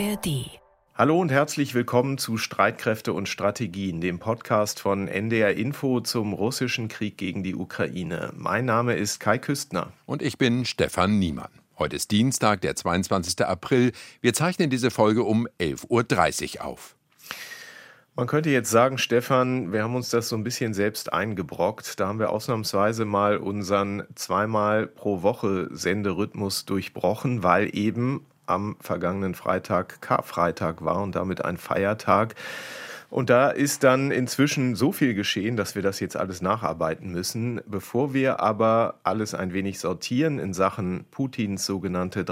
ARD. Hallo und herzlich willkommen zu Streitkräfte und Strategien, dem Podcast von NDR Info zum russischen Krieg gegen die Ukraine. Mein Name ist Kai Küstner. Und ich bin Stefan Niemann. Heute ist Dienstag, der 22. April. Wir zeichnen diese Folge um 11.30 Uhr auf. Man könnte jetzt sagen, Stefan, wir haben uns das so ein bisschen selbst eingebrockt. Da haben wir ausnahmsweise mal unseren zweimal pro Woche Senderhythmus durchbrochen, weil eben am vergangenen Freitag Karfreitag war und damit ein Feiertag. Und da ist dann inzwischen so viel geschehen, dass wir das jetzt alles nacharbeiten müssen. Bevor wir aber alles ein wenig sortieren in Sachen Putins sogenannte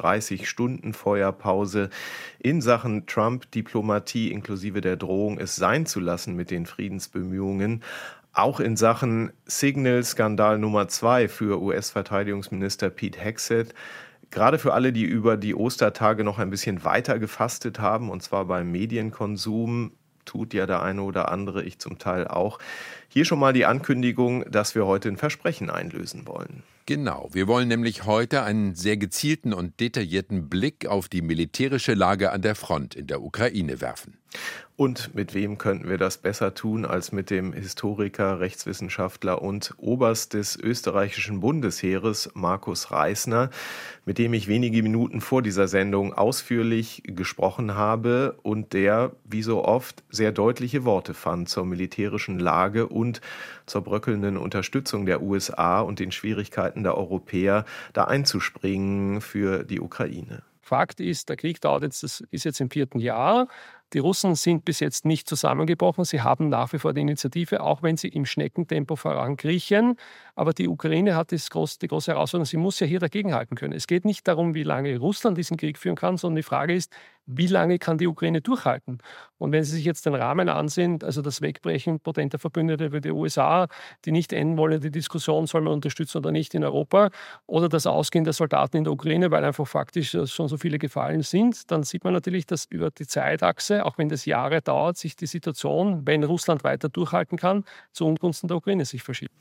30-Stunden-Feuerpause, in Sachen Trump-Diplomatie inklusive der Drohung, es sein zu lassen mit den Friedensbemühungen, auch in Sachen Signal-Skandal Nummer 2 für US-Verteidigungsminister Pete Hegseth, gerade für alle, die über die Ostertage noch ein bisschen weiter gefastet haben, und zwar beim Medienkonsum, tut ja der eine oder andere, ich zum Teil auch. Hier schon mal die Ankündigung, dass wir heute ein Versprechen einlösen wollen. Genau, wir wollen nämlich heute einen sehr gezielten und detaillierten Blick auf die militärische Lage an der Front in der Ukraine werfen. Und mit wem könnten wir das besser tun als mit dem Historiker, Rechtswissenschaftler und Oberst des österreichischen Bundesheeres, Markus Reisner, mit dem ich wenige Minuten vor dieser Sendung ausführlich gesprochen habe und der, wie so oft, sehr deutliche Worte fand zur militärischen Lage und zur bröckelnden Unterstützung der USA und den Schwierigkeiten der Europäer, da einzuspringen für die Ukraine. Fakt ist, der Krieg ist jetzt im 4. Jahr. Die Russen sind bis jetzt nicht zusammengebrochen. Sie haben nach wie vor die Initiative, auch wenn sie im Schneckentempo vorankriechen. Aber die Ukraine hat die große Herausforderung, sie muss ja hier dagegenhalten können. Es geht nicht darum, wie lange Russland diesen Krieg führen kann, sondern die Frage ist, wie lange kann die Ukraine durchhalten? Und wenn Sie sich jetzt den Rahmen ansehen, also das Wegbrechen potenter Verbündeter wie die USA, die nicht enden wollen, die Diskussion, soll man unterstützen oder nicht in Europa, oder das Ausgehen der Soldaten in der Ukraine, weil einfach faktisch schon so viele gefallen sind, dann sieht man natürlich, dass über die Zeitachse, auch wenn das Jahre dauert, sich die Situation, wenn Russland weiter durchhalten kann, zu Ungunsten der Ukraine sich verschiebt.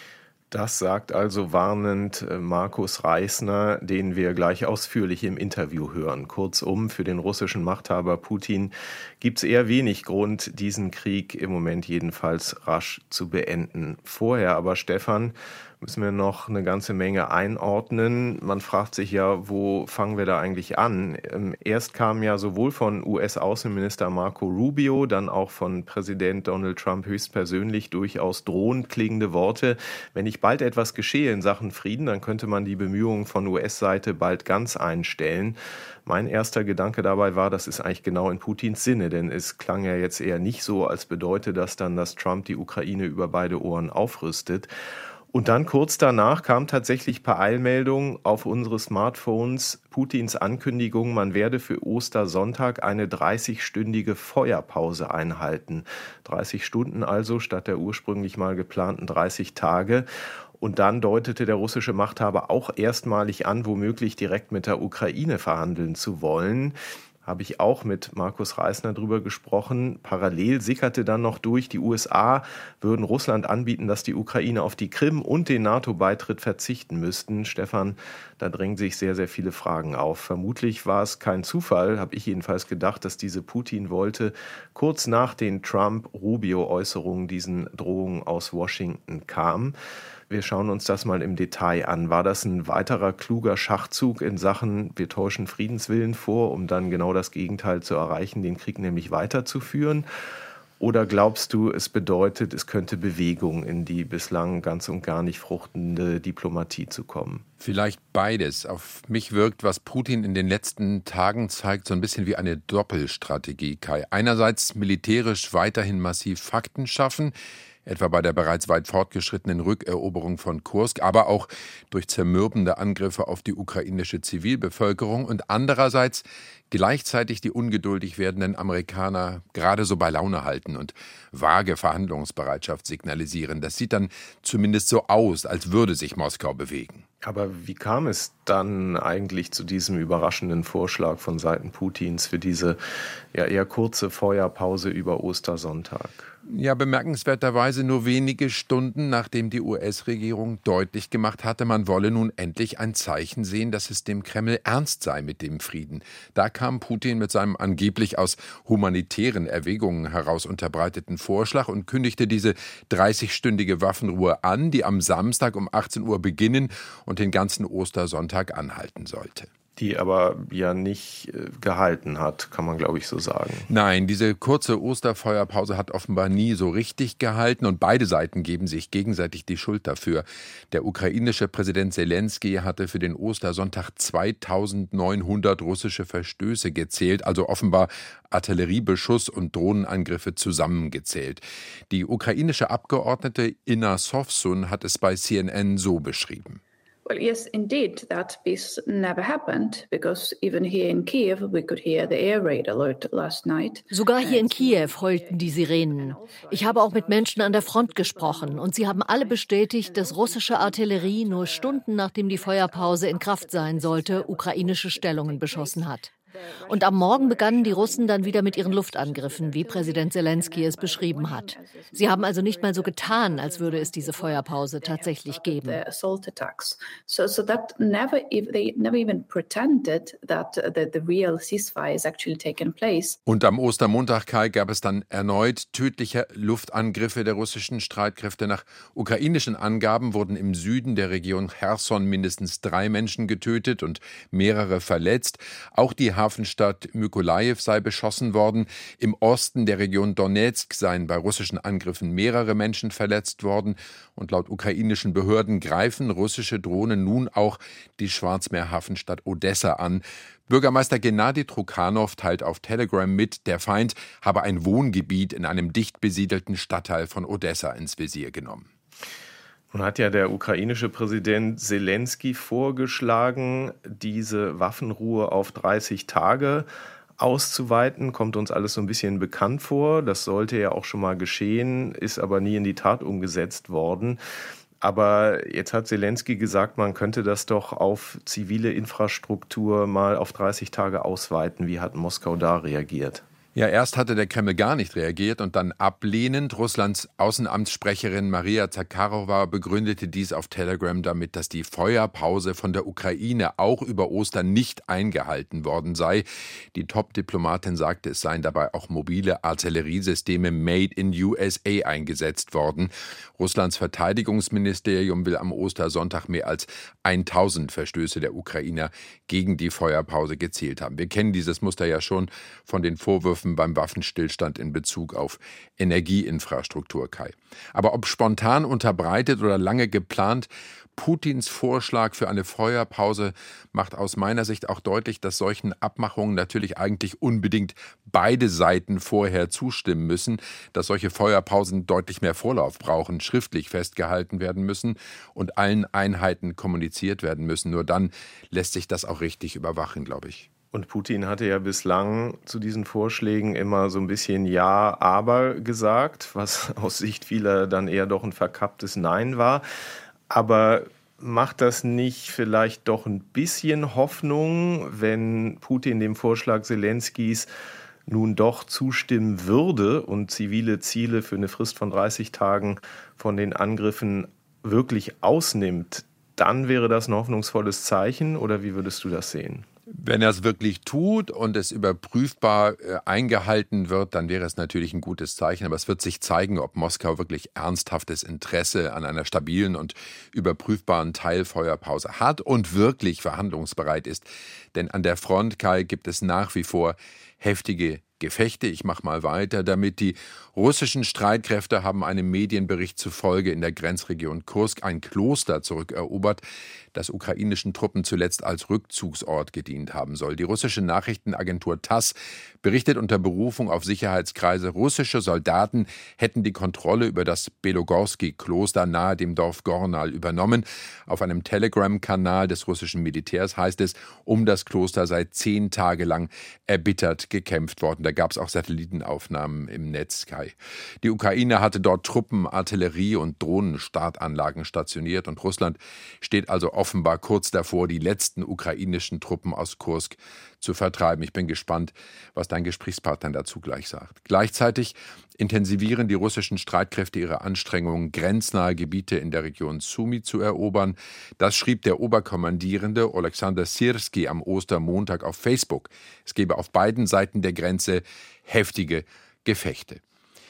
Das sagt also warnend Markus Reisner, den wir gleich ausführlich im Interview hören. Kurzum, für den russischen Machthaber Putin gibt es eher wenig Grund, diesen Krieg im Moment jedenfalls rasch zu beenden. Vorher aber, Stefan, müssen wir noch eine ganze Menge einordnen. Man fragt sich ja, wo fangen wir da eigentlich an? Erst kam ja sowohl von US-Außenminister Marco Rubio, dann auch von Präsident Donald Trump höchstpersönlich durchaus drohend klingende Worte. Wenn nicht bald etwas geschehe in Sachen Frieden, dann könnte man die Bemühungen von US-Seite bald ganz einstellen. Mein erster Gedanke dabei war, das ist eigentlich genau in Putins Sinne, denn es klang ja jetzt eher nicht so, als bedeute das dann, dass Trump die Ukraine über beide Ohren aufrüstet. Und dann kurz danach kam tatsächlich per Eilmeldung auf unsere Smartphones Putins Ankündigung, man werde für Ostersonntag eine 30-stündige Feuerpause einhalten. 30 Stunden also statt der ursprünglich mal geplanten 30 Tage. Und dann deutete der russische Machthaber auch erstmalig an, womöglich direkt mit der Ukraine verhandeln zu wollen. Habe ich auch mit Markus Reisner drüber gesprochen. Parallel sickerte dann noch durch, die USA würden Russland anbieten, dass die Ukraine auf die Krim und den NATO-Beitritt verzichten müssten. Stefan, da drängen sich sehr, sehr viele Fragen auf. Vermutlich war es kein Zufall, habe ich jedenfalls gedacht, dass diese Putin wollte, kurz nach den Trump-Rubio-Äußerungen diesen Drohungen aus Washington kam. Wir schauen uns das mal im Detail an. War das ein weiterer kluger Schachzug in Sachen, wir täuschen Friedenswillen vor, um dann genau das Gegenteil zu erreichen, den Krieg nämlich weiterzuführen? Oder glaubst du, es bedeutet, es könnte Bewegung in die bislang ganz und gar nicht fruchtende Diplomatie zu kommen? Vielleicht beides. Auf mich wirkt, was Putin in den letzten Tagen zeigt, so ein bisschen wie eine Doppelstrategie, Kai. Einerseits militärisch weiterhin massiv Fakten schaffen, etwa bei der bereits weit fortgeschrittenen Rückeroberung von Kursk, aber auch durch zermürbende Angriffe auf die ukrainische Zivilbevölkerung und andererseits gleichzeitig die ungeduldig werdenden Amerikaner gerade so bei Laune halten und vage Verhandlungsbereitschaft signalisieren. Das sieht dann zumindest so aus, als würde sich Moskau bewegen. Aber wie kam es dann eigentlich zu diesem überraschenden Vorschlag von Seiten Putins für diese ja eher kurze Feuerpause über Ostersonntag? Ja, bemerkenswerterweise nur wenige Stunden, nachdem die US-Regierung deutlich gemacht hatte, man wolle nun endlich ein Zeichen sehen, dass es dem Kreml ernst sei mit dem Frieden. Da kam Putin mit seinem angeblich aus humanitären Erwägungen heraus unterbreiteten Vorschlag und kündigte diese 30-stündige Waffenruhe an, die am Samstag um 18 Uhr beginnen und den ganzen Ostersonntag anhalten sollte. Die aber ja nicht gehalten hat, kann man glaube ich so sagen. Nein, diese kurze Osterfeuerpause hat offenbar nie so richtig gehalten und beide Seiten geben sich gegenseitig die Schuld dafür. Der ukrainische Präsident Selenskyj hatte für den Ostersonntag 2900 russische Verstöße gezählt, also offenbar Artilleriebeschuss und Drohnenangriffe zusammengezählt. Die ukrainische Abgeordnete Inna Sovsun hat es bei CNN so beschrieben. Well, yes, indeed, that piece never happened, because even here in Kiev we could hear the air raid alert last night. Sogar hier in Kiew heulten die Sirenen. Ich habe auch mit Menschen an der Front gesprochen und sie haben alle bestätigt, dass russische Artillerie nur Stunden nachdem die Feuerpause in Kraft sein sollte, ukrainische Stellungen beschossen hat. Und am Morgen begannen die Russen dann wieder mit ihren Luftangriffen, wie Präsident Selenskyj es beschrieben hat. Sie haben also nicht mal so getan, als würde es diese Feuerpause tatsächlich geben. Und am Ostermontag, Kai, gab es dann erneut tödliche Luftangriffe der russischen Streitkräfte. Nach ukrainischen Angaben wurden im Süden der Region Cherson mindestens 3 Menschen getötet und mehrere verletzt. Auch die Hafenstadt Mykolajiw sei beschossen worden. Im Osten der Region Donezk seien bei russischen Angriffen mehrere Menschen verletzt worden. Und laut ukrainischen Behörden greifen russische Drohnen nun auch die Schwarzmeerhafenstadt Odessa an. Bürgermeister Gennadi Trukhanov teilt auf Telegram mit, der Feind habe ein Wohngebiet in einem dicht besiedelten Stadtteil von Odessa ins Visier genommen. Nun hat ja der ukrainische Präsident Selenskyj vorgeschlagen, diese Waffenruhe auf 30 Tage auszuweiten. Kommt uns alles so ein bisschen bekannt vor. Das sollte ja auch schon mal geschehen, ist aber nie in die Tat umgesetzt worden. Aber jetzt hat Selenskyj gesagt, man könnte das doch auf zivile Infrastruktur mal auf 30 Tage ausweiten. Wie hat Moskau da reagiert? Ja, erst hatte der Kreml gar nicht reagiert und dann ablehnend. Russlands Außenamtssprecherin Maria Zakharova begründete dies auf Telegram damit, dass die Feuerpause von der Ukraine auch über Ostern nicht eingehalten worden sei. Die Top-Diplomatin sagte, es seien dabei auch mobile Artilleriesysteme Made in USA eingesetzt worden. Russlands Verteidigungsministerium will am Ostersonntag mehr als 1000 Verstöße der Ukrainer gegen die Feuerpause gezählt haben. Wir kennen dieses Muster ja schon von den Vorwürfen beim Waffenstillstand in Bezug auf Energieinfrastruktur, Kai. Aber ob spontan unterbreitet oder lange geplant, Putins Vorschlag für eine Feuerpause macht aus meiner Sicht auch deutlich, dass solchen Abmachungen natürlich eigentlich unbedingt beide Seiten vorher zustimmen müssen, dass solche Feuerpausen deutlich mehr Vorlauf brauchen, schriftlich festgehalten werden müssen und allen Einheiten kommuniziert werden müssen. Nur dann lässt sich das auch richtig überwachen, glaube ich. Und Putin hatte ja bislang zu diesen Vorschlägen immer so ein bisschen Ja, aber gesagt, was aus Sicht vieler dann eher doch ein verkapptes Nein war. Aber macht das nicht vielleicht doch ein bisschen Hoffnung, wenn Putin dem Vorschlag Selenskyjs nun doch zustimmen würde und zivile Ziele für eine Frist von 30 Tagen von den Angriffen wirklich ausnimmt? Dann wäre das ein hoffnungsvolles Zeichen, oder wie würdest du das sehen? Wenn er es wirklich tut und es überprüfbar eingehalten wird, dann wäre es natürlich ein gutes Zeichen. Aber es wird sich zeigen, ob Moskau wirklich ernsthaftes Interesse an einer stabilen und überprüfbaren Teilfeuerpause hat und wirklich verhandlungsbereit ist. Denn an der Front, Kai, gibt es nach wie vor heftige Gefechte. Ich mache mal weiter damit. Die russischen Streitkräfte haben einem Medienbericht zufolge in der Grenzregion Kursk ein Kloster zurückerobert, das ukrainischen Truppen zuletzt als Rückzugsort gedient haben soll. Die russische Nachrichtenagentur TASS berichtet unter Berufung auf Sicherheitskreise, russische Soldaten hätten die Kontrolle über das Belogorski-Kloster nahe dem Dorf Gornal übernommen. Auf einem Telegram-Kanal des russischen Militärs heißt es, um das Kloster sei 10 Tage lang erbittert gekämpft worden. Da gab es auch Satellitenaufnahmen im Netz, Kai. Die Ukraine hatte dort Truppen, Artillerie und Drohnenstartanlagen stationiert und Russland steht also offenbar kurz davor, die letzten ukrainischen Truppen aus Kursk zu vertreiben. Ich bin gespannt, was dein Gesprächspartner dazu gleich sagt. Gleichzeitig intensivieren die russischen Streitkräfte ihre Anstrengungen, grenznahe Gebiete in der Region Sumy zu erobern. Das schrieb der Oberkommandierende Oleksandr Syrski am Ostermontag auf Facebook. Es gebe auf beiden Seiten der Grenze heftige Gefechte.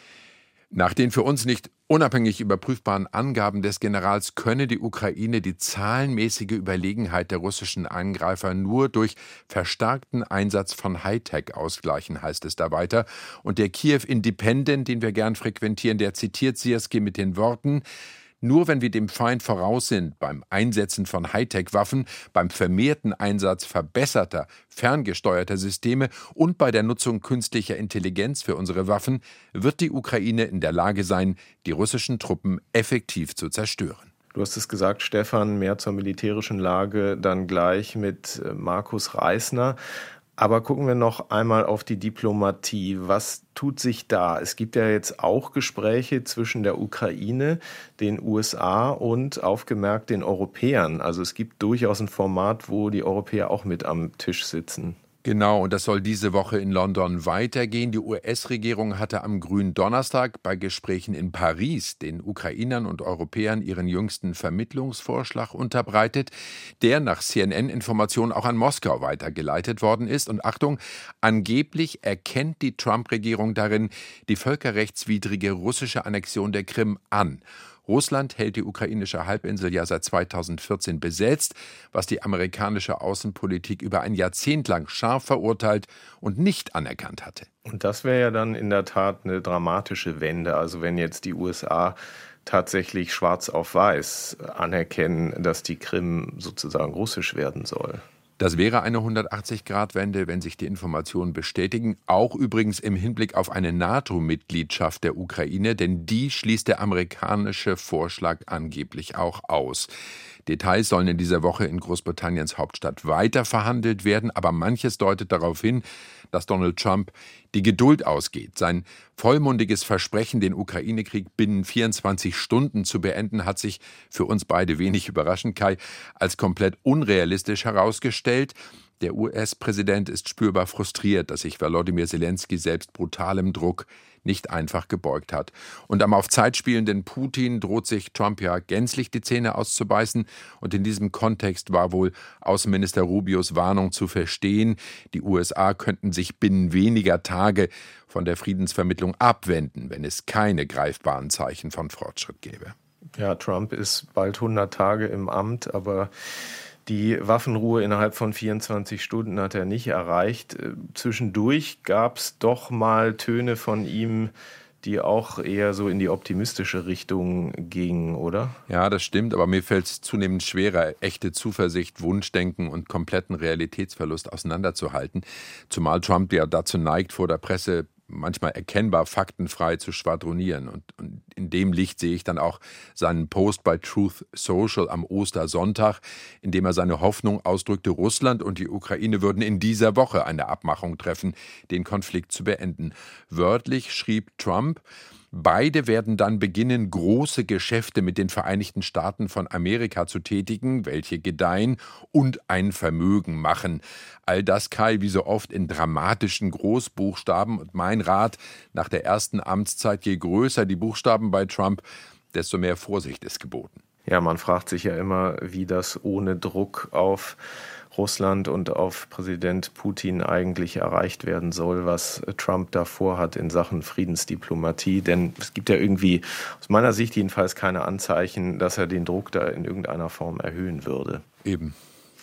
Nach den für uns nicht unabhängig überprüfbaren Angaben des Generals könne die Ukraine die zahlenmäßige Überlegenheit der russischen Angreifer nur durch verstärkten Einsatz von Hightech ausgleichen, heißt es da weiter. Und der Kiew Independent, den wir gern frequentieren, der zitiert Syrski mit den Worten: Nur wenn wir dem Feind voraus sind beim Einsetzen von Hightech-Waffen, beim vermehrten Einsatz verbesserter, ferngesteuerter Systeme und bei der Nutzung künstlicher Intelligenz für unsere Waffen, wird die Ukraine in der Lage sein, die russischen Truppen effektiv zu zerstören. Du hast es gesagt, Stefan, mehr zur militärischen Lage dann gleich mit Markus Reisner. Aber gucken wir noch einmal auf die Diplomatie. Was tut sich da? Es gibt ja jetzt auch Gespräche zwischen der Ukraine, den USA und aufgemerkt den Europäern. Also es gibt durchaus ein Format, wo die Europäer auch mit am Tisch sitzen. Genau, und das soll diese Woche in London weitergehen. Die US-Regierung hatte am Gründonnerstag bei Gesprächen in Paris den Ukrainern und Europäern ihren jüngsten Vermittlungsvorschlag unterbreitet, der nach CNN-Informationen auch an Moskau weitergeleitet worden ist. Und Achtung, angeblich erkennt die Trump-Regierung darin die völkerrechtswidrige russische Annexion der Krim an. Russland hält die ukrainische Halbinsel ja seit 2014 besetzt, was die amerikanische Außenpolitik über ein Jahrzehnt lang scharf verurteilt und nicht anerkannt hatte. Und das wäre ja dann in der Tat eine dramatische Wende. Also wenn jetzt die USA tatsächlich schwarz auf weiß anerkennen, dass die Krim sozusagen russisch werden soll. Das wäre eine 180-Grad-Wende, wenn sich die Informationen bestätigen, auch übrigens im Hinblick auf eine NATO-Mitgliedschaft der Ukraine, denn die schließt der amerikanische Vorschlag angeblich auch aus. Details sollen in dieser Woche in Großbritanniens Hauptstadt weiter verhandelt werden, aber manches deutet darauf hin, dass Donald Trump die Geduld ausgeht. Sein vollmundiges Versprechen, den Ukraine-Krieg binnen 24 Stunden zu beenden, hat sich für uns beide wenig überraschend, Kai, als komplett unrealistisch herausgestellt. Der US-Präsident ist spürbar frustriert, dass sich Volodymyr Zelensky selbst brutalem Druck nicht einfach gebeugt hat. Und am auf Zeit spielenden Putin droht sich Trump ja gänzlich die Zähne auszubeißen. Und in diesem Kontext war wohl Außenminister Rubios Warnung zu verstehen, die USA könnten sich binnen weniger Tage von der Friedensvermittlung abwenden, wenn es keine greifbaren Zeichen von Fortschritt gäbe. Ja, Trump ist bald 100 Tage im Amt, aber die Waffenruhe innerhalb von 24 Stunden hat er nicht erreicht. Zwischendurch gab es doch mal Töne von ihm, die auch eher so in die optimistische Richtung gingen, oder? Ja, das stimmt, aber mir fällt es zunehmend schwerer, echte Zuversicht, Wunschdenken und kompletten Realitätsverlust auseinanderzuhalten. Zumal Trump ja dazu neigt, vor der Presse manchmal erkennbar faktenfrei zu schwadronieren. Und in dem Licht sehe ich dann auch seinen Post bei Truth Social am Ostersonntag, in dem er seine Hoffnung ausdrückte, Russland und die Ukraine würden in dieser Woche eine Abmachung treffen, den Konflikt zu beenden. Wörtlich schrieb Trump: Beide werden dann beginnen, große Geschäfte mit den Vereinigten Staaten von Amerika zu tätigen, welche gedeihen und ein Vermögen machen. All das, Kai, wie so oft in dramatischen Großbuchstaben. Und mein Rat nach der ersten Amtszeit: Je größer die Buchstaben bei Trump, desto mehr Vorsicht ist geboten. Ja, man fragt sich ja immer, wie das ohne Druck auf Russland und auf Präsident Putin eigentlich erreicht werden soll, was Trump da vorhat in Sachen Friedensdiplomatie. Denn es gibt ja irgendwie, aus meiner Sicht jedenfalls, keine Anzeichen, dass er den Druck da in irgendeiner Form erhöhen würde. Eben.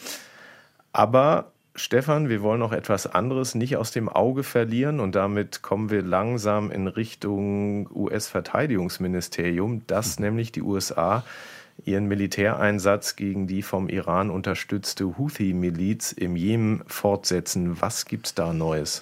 Aber Stefan, wir wollen noch etwas anderes nicht aus dem Auge verlieren und damit kommen wir langsam in Richtung US-Verteidigungsministerium, das nämlich die USA ihren Militäreinsatz gegen die vom Iran unterstützte Houthi-Miliz im Jemen fortsetzen. Was gibt's da Neues?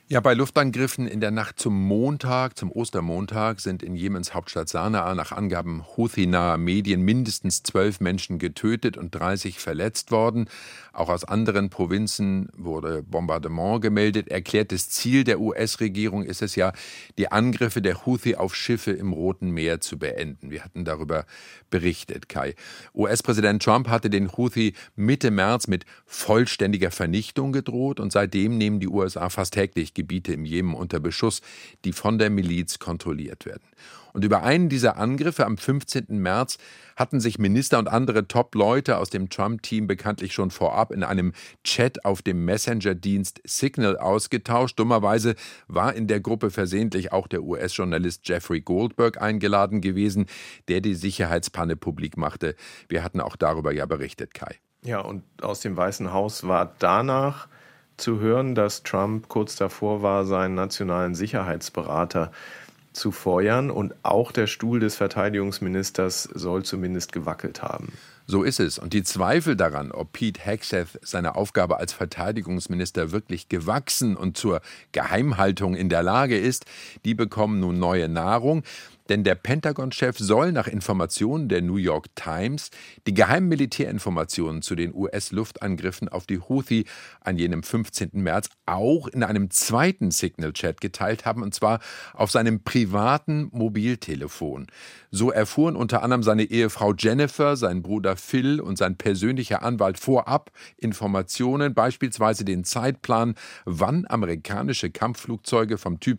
Ja, bei Luftangriffen in der Nacht zum Montag, zum Ostermontag, sind in Jemens Hauptstadt Sanaa nach Angaben Houthi-naher Medien mindestens 12 Menschen getötet und 30 verletzt worden. Auch aus anderen Provinzen wurde Bombardement gemeldet. Erklärtes Ziel der US-Regierung ist es ja, die Angriffe der Houthi auf Schiffe im Roten Meer zu beenden. Wir hatten darüber berichtet, Kai. US-Präsident Trump hatte den Houthi Mitte März mit vollständiger Vernichtung gedroht und seitdem nehmen die USA fast täglich Gebiete im Jemen unter Beschuss, die von der Miliz kontrolliert werden. Und über einen dieser Angriffe am 15. März hatten sich Minister und andere Top-Leute aus dem Trump-Team bekanntlich schon vorab in einem Chat auf dem Messenger-Dienst Signal ausgetauscht. Dummerweise war in der Gruppe versehentlich auch der US-Journalist Jeffrey Goldberg eingeladen gewesen, der die Sicherheitspanne publik machte. Wir hatten auch darüber ja berichtet, Kai. Ja, und aus dem Weißen Haus war danach zu hören, dass Trump kurz davor war, seinen nationalen Sicherheitsberater zu feuern. Und auch der Stuhl des Verteidigungsministers soll zumindest gewackelt haben. So ist es. Und die Zweifel daran, ob Pete Hegseth seiner Aufgabe als Verteidigungsminister wirklich gewachsen und zur Geheimhaltung in der Lage ist, die bekommen nun neue Nahrung. Denn der Pentagon-Chef soll nach Informationen der New York Times die geheimen Militärinformationen zu den US-Luftangriffen auf die Houthi an jenem 15. März auch in einem zweiten Signal-Chat geteilt haben, und zwar auf seinem privaten Mobiltelefon. So erfuhren unter anderem seine Ehefrau Jennifer, sein Bruder Phil und sein persönlicher Anwalt vorab Informationen, beispielsweise den Zeitplan, wann amerikanische Kampfflugzeuge vom Typ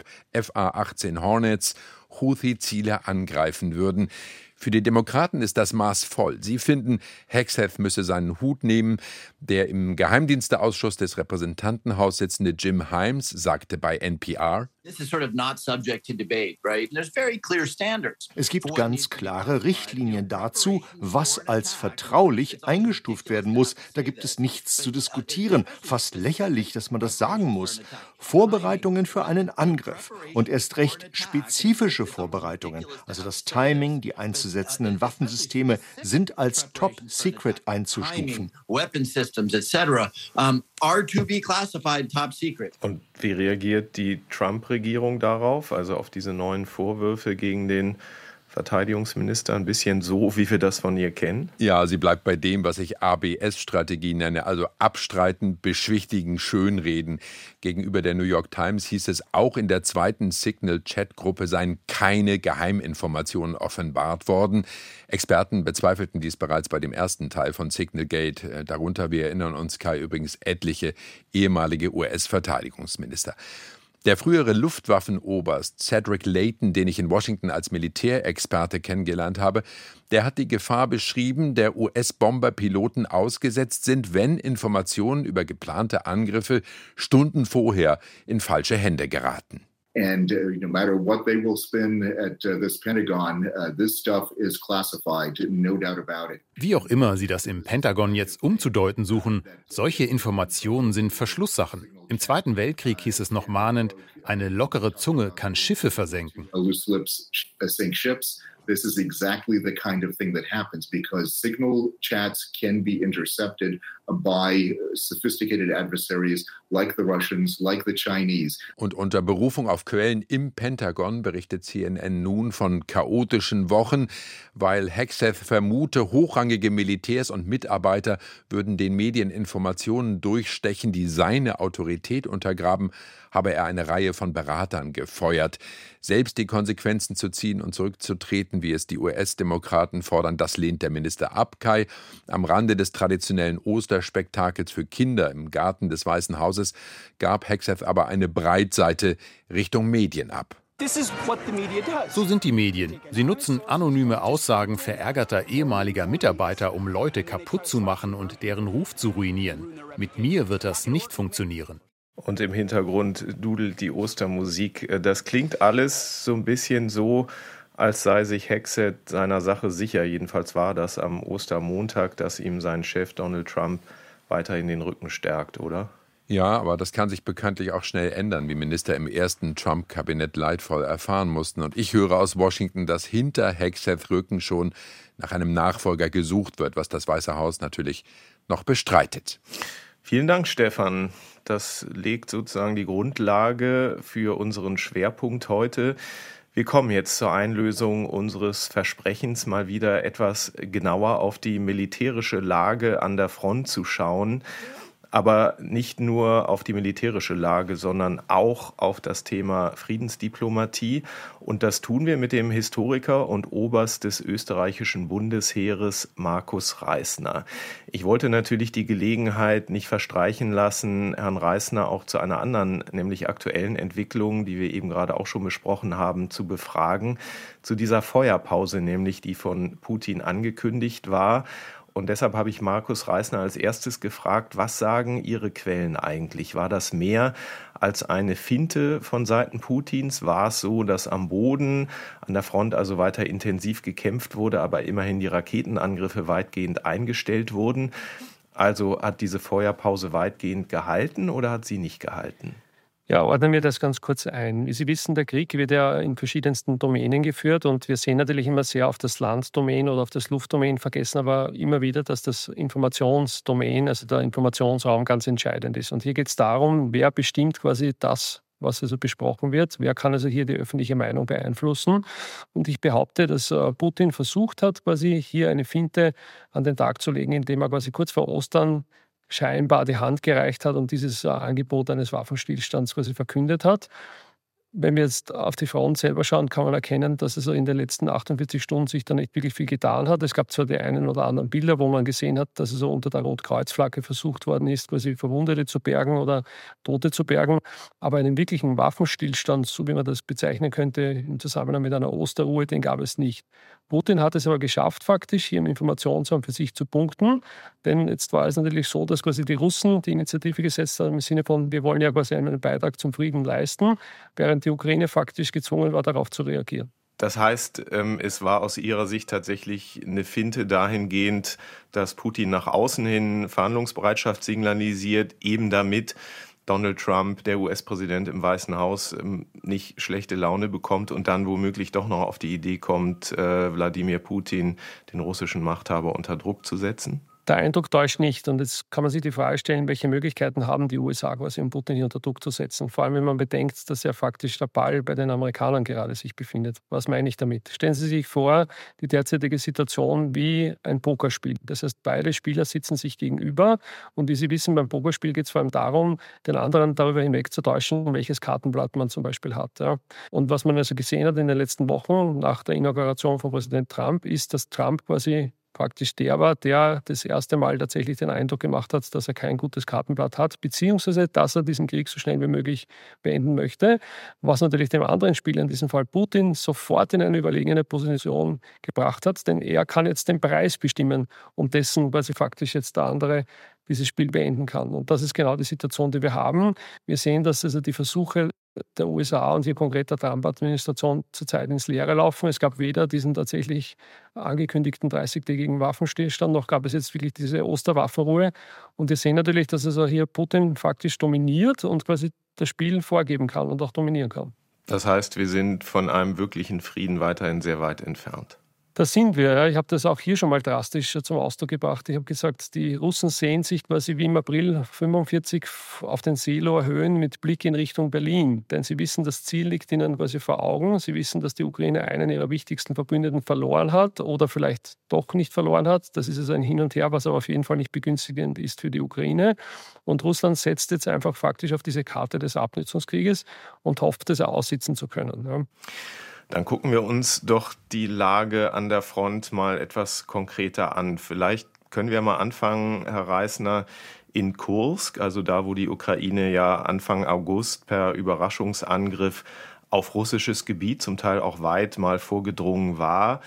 FA-18 Hornets Houthi-Ziele angreifen würden. Für die Demokraten ist das Maß voll. Sie finden, Hegseth müsse seinen Hut nehmen. Der im Geheimdiensteausschuss des Repräsentantenhauses sitzende Jim Himes sagte bei NPR: Es gibt ganz klare Richtlinien dazu, was als vertraulich eingestuft werden muss. Da gibt es nichts zu diskutieren. Fast lächerlich, dass man das sagen muss. Vorbereitungen für einen Angriff und erst recht spezifische Vorbereitungen, also das Timing, die einzusetzenden Waffensysteme, sind als Top Secret einzustufen. Und wie reagiert die Trump-Regierung darauf, also auf diese neuen Vorwürfe gegen den Verteidigungsminister, ein bisschen so, wie wir das von ihr kennen? Ja, sie bleibt bei dem, was ich ABS-Strategie nenne, also abstreiten, beschwichtigen, schönreden. Gegenüber der New York Times hieß es, auch in der zweiten Signal-Chat-Gruppe seien keine Geheiminformationen offenbart worden. Experten bezweifelten dies bereits bei dem ersten Teil von Signalgate. Darunter, wir erinnern uns, Kai, übrigens etliche ehemalige US-Verteidigungsminister. Der frühere Luftwaffenoberst Cedric Layton, den ich in Washington als Militärexperte kennengelernt habe, der hat die Gefahr beschrieben, der US-Bomberpiloten ausgesetzt sind, wenn Informationen über geplante Angriffe Stunden vorher in falsche Hände geraten. And no matter what they will spin at this Pentagon, this stuff is classified, no doubt about it. Wie auch immer Sie das im Pentagon jetzt umzudeuten suchen, solche Informationen sind Verschlusssachen. Im Zweiten Weltkrieg hieß es noch mahnend, eine lockere Zunge kann Schiffe versenken. Loose lips sink ships. This is exactly the kind of thing that happens because signal chats can be intercepted by sophisticated adversaries like the Russians, like the Chinese. Und unter Berufung auf Quellen im Pentagon berichtet CNN nun von chaotischen Wochen, weil Hegseth vermute, hochrangige Militärs und Mitarbeiter würden den Medien Informationen durchstechen, die seine Autorität untergraben, habe er eine Reihe von Beratern gefeuert. Selbst die Konsequenzen zu ziehen und zurückzutreten, wie es die US-Demokraten fordern, das lehnt der Minister ab. Kai, am Rande des traditionellen Osterspektakels für Kinder im Garten des Weißen Hauses gab Hegseth aber eine Breitseite Richtung Medien ab. So sind die Medien. Sie nutzen anonyme Aussagen verärgerter ehemaliger Mitarbeiter, um Leute kaputt zu machen und deren Ruf zu ruinieren. Mit mir wird das nicht funktionieren. Und im Hintergrund dudelt die Ostermusik. Das klingt alles so ein bisschen so, als sei sich Hegseth seiner Sache sicher. Jedenfalls war das am Ostermontag, dass ihm sein Chef Donald Trump weiterhin den Rücken stärkt, oder? Ja, aber das kann sich bekanntlich auch schnell ändern, wie Minister im ersten Trump-Kabinett leidvoll erfahren mussten. Und ich höre aus Washington, dass hinter Hegseths Rücken schon nach einem Nachfolger gesucht wird, was das Weiße Haus natürlich noch bestreitet. Vielen Dank, Stefan. Das legt sozusagen die Grundlage für unseren Schwerpunkt heute. Wir kommen jetzt zur Einlösung unseres Versprechens, mal wieder etwas genauer auf die militärische Lage an der Front zu schauen. Aber nicht nur auf die militärische Lage, sondern auch auf das Thema Friedensdiplomatie. Und das tun wir mit dem Historiker und Oberst des österreichischen Bundesheeres Markus Reisner. Ich wollte natürlich die Gelegenheit nicht verstreichen lassen, Herrn Reisner auch zu einer anderen, nämlich aktuellen Entwicklung, die wir eben gerade auch schon besprochen haben, zu befragen. Zu dieser Feuerpause, nämlich die von Putin angekündigt war. Und deshalb habe ich Markus Reisner als erstes gefragt, was sagen Ihre Quellen eigentlich? War das mehr als eine Finte von Seiten Putins? War es so, dass am Boden, an der Front also weiter intensiv gekämpft wurde, aber immerhin die Raketenangriffe weitgehend eingestellt wurden? Also hat diese Feuerpause weitgehend gehalten oder hat sie nicht gehalten? Ja, ordnen wir das ganz kurz ein. Wie Sie wissen, der Krieg wird ja in verschiedensten Domänen geführt und wir sehen natürlich immer sehr auf das Landdomain oder auf das Luftdomain, vergessen aber immer wieder, dass das Informationsdomain, also der Informationsraum, ganz entscheidend ist. Und hier geht es darum, wer bestimmt quasi das, was also besprochen wird. Wer kann also hier die öffentliche Meinung beeinflussen? Und ich behaupte, dass Putin versucht hat, quasi hier eine Finte an den Tag zu legen, indem er quasi kurz vor Ostern scheinbar die Hand gereicht hat und dieses Angebot eines Waffenstillstands quasi verkündet hat. Wenn wir jetzt auf die Front selber schauen, kann man erkennen, dass es in den letzten 48 Stunden sich da nicht wirklich viel getan hat. Es gab zwar die einen oder anderen Bilder, wo man gesehen hat, dass es so unter der Rotkreuzflagge versucht worden ist, quasi Verwundete zu bergen oder Tote zu bergen. Aber einen wirklichen Waffenstillstand, so wie man das bezeichnen könnte, im Zusammenhang mit einer Osterruhe, den gab es nicht. Putin hat es aber geschafft, faktisch hier im Informationsraum für sich zu punkten. Denn jetzt war es natürlich so, dass quasi die Russen die Initiative gesetzt haben im Sinne von, wir wollen ja quasi einen Beitrag zum Frieden leisten, während die Ukraine faktisch gezwungen war, darauf zu reagieren. Das heißt, es war aus Ihrer Sicht tatsächlich eine Finte dahingehend, dass Putin nach außen hin Verhandlungsbereitschaft signalisiert, eben damit Donald Trump, der US-Präsident im Weißen Haus, nicht schlechte Laune bekommt und dann womöglich doch noch auf die Idee kommt, Wladimir Putin, den russischen Machthaber, unter Druck zu setzen? Der Eindruck täuscht nicht. Und jetzt kann man sich die Frage stellen, welche Möglichkeiten haben die USA quasi, um Putin hier unter Druck zu setzen. Vor allem, wenn man bedenkt, dass ja faktisch der Ball bei den Amerikanern gerade sich befindet. Was meine ich damit? Stellen Sie sich vor, die derzeitige Situation wie ein Pokerspiel. Das heißt, beide Spieler sitzen sich gegenüber. Und wie Sie wissen, beim Pokerspiel geht es vor allem darum, den anderen darüber hinwegzutäuschen, welches Kartenblatt man zum Beispiel hat. Ja. Und was man also gesehen hat in den letzten Wochen nach der Inauguration von Präsident Trump, ist, dass Trump quasi praktisch der war, der das erste Mal tatsächlich den Eindruck gemacht hat, dass er kein gutes Kartenblatt hat, beziehungsweise dass er diesen Krieg so schnell wie möglich beenden möchte, was natürlich dem anderen Spieler, in diesem Fall Putin, sofort in eine überlegene Position gebracht hat, denn er kann jetzt den Preis bestimmen, um dessen quasi faktisch jetzt der andere dieses Spiel beenden kann. Und das ist genau die Situation, die wir haben. Wir sehen, dass also die Versuche der USA und hier konkret der Trump-Administration zurzeit ins Leere laufen. Es gab weder diesen tatsächlich angekündigten 30-tägigen Waffenstillstand, noch gab es jetzt wirklich diese Osterwaffenruhe. Und wir sehen natürlich, dass also hier Putin faktisch dominiert und quasi das Spiel vorgeben kann und auch dominieren kann. Das heißt, wir sind von einem wirklichen Frieden weiterhin sehr weit entfernt. Das sind wir. Ja. Ich habe das auch hier schon mal drastisch zum Ausdruck gebracht. Ich habe gesagt, die Russen sehen sich quasi wie im April 1945 auf den Seelower Höhen mit Blick in Richtung Berlin. Denn sie wissen, das Ziel liegt ihnen quasi vor Augen. Sie wissen, dass die Ukraine einen ihrer wichtigsten Verbündeten verloren hat oder vielleicht doch nicht verloren hat. Das ist also ein Hin und Her, was aber auf jeden Fall nicht begünstigend ist für die Ukraine. Und Russland setzt jetzt einfach faktisch auf diese Karte des Abnutzungskrieges und hofft, es aussitzen zu können. Ja. Dann gucken wir uns doch die Lage an der Front mal etwas konkreter an. Vielleicht können wir mal anfangen, Herr Reisner, in Kursk, also da, wo die Ukraine ja Anfang August per Überraschungsangriff auf russisches Gebiet, zum Teil auch weit mal vorgedrungen war.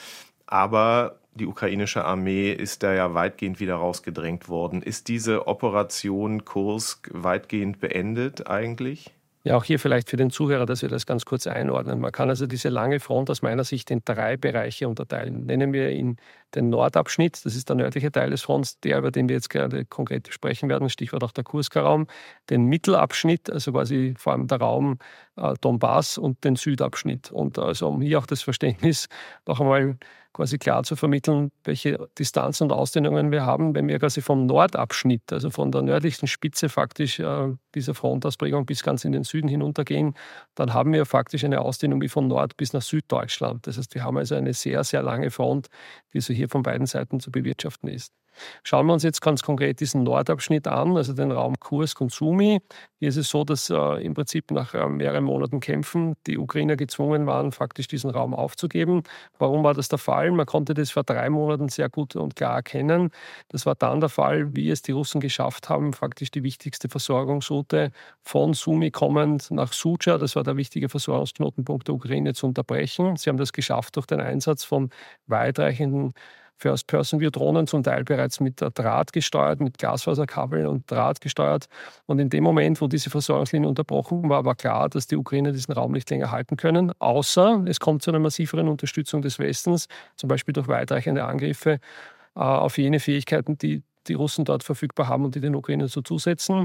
Aber die ukrainische Armee ist da ja weitgehend wieder rausgedrängt worden. Ist diese Operation Kursk weitgehend beendet eigentlich? Ja, auch hier vielleicht für den Zuhörer, dass wir das ganz kurz einordnen. Man kann also diese lange Front aus meiner Sicht in 3 Bereiche unterteilen. Nennen wir ihn den Nordabschnitt, das ist der nördliche Teil des Fronts, der, über den wir jetzt gerade konkret sprechen werden, Stichwort auch der Kursker Raum. Den Mittelabschnitt, also quasi vor allem der Raum Donbass und den Südabschnitt. Und also um hier auch das Verständnis noch einmal quasi klar zu vermitteln, welche Distanz und Ausdehnungen wir haben, wenn wir quasi vom Nordabschnitt, also von der nördlichsten Spitze faktisch dieser Frontausprägung bis ganz in den Süden hinuntergehen, dann haben wir faktisch eine Ausdehnung wie von Nord bis nach Süddeutschland. Das heißt, wir haben also eine sehr, sehr lange Front, die so hier von beiden Seiten zu bewirtschaften ist. Schauen wir uns jetzt ganz konkret diesen Nordabschnitt an, also den Raum Kursk und Sumy. Hier ist es so, dass im Prinzip nach mehreren Monaten Kämpfen die Ukrainer gezwungen waren, faktisch diesen Raum aufzugeben. Warum war das der Fall? Man konnte das vor 3 Monaten sehr gut und klar erkennen. Das war dann der Fall, wie es die Russen geschafft haben, faktisch die wichtigste Versorgungsroute von Sumy kommend nach Sucha, das war der wichtige Versorgungsknotenpunkt der Ukraine, zu unterbrechen. Sie haben das geschafft durch den Einsatz von weitreichenden First-Person-View-Drohnen, zum Teil bereits mit Draht gesteuert, mit Glasfaserkabel und Draht gesteuert. Und in dem Moment, wo diese Versorgungslinie unterbrochen war, war klar, dass die Ukrainer diesen Raum nicht länger halten können, außer es kommt zu einer massiveren Unterstützung des Westens, zum Beispiel durch weitreichende Angriffe auf jene Fähigkeiten, die die Russen dort verfügbar haben und die den Ukrainern so zusetzen.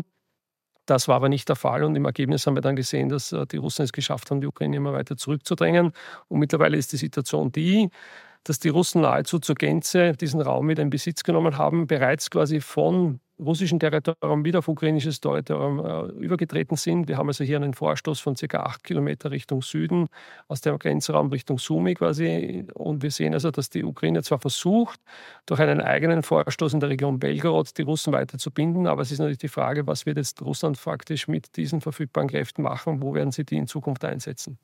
Das war aber nicht der Fall und im Ergebnis haben wir dann gesehen, dass die Russen es geschafft haben, die Ukraine immer weiter zurückzudrängen. Und mittlerweile ist die Situation die, dass die Russen nahezu zur Gänze diesen Raum wieder in Besitz genommen haben, bereits quasi von russischem Territorium wieder auf ukrainisches Territorium übergetreten sind. Wir haben also hier einen Vorstoß von ca. 8 Kilometer Richtung Süden, aus dem Grenzraum Richtung Sumy quasi. Und wir sehen also, dass die Ukraine zwar versucht, durch einen eigenen Vorstoß in der Region Belgorod die Russen weiter zu binden, aber es ist natürlich die Frage, was wird jetzt Russland faktisch mit diesen verfügbaren Kräften machen, wo werden sie die in Zukunft einsetzen?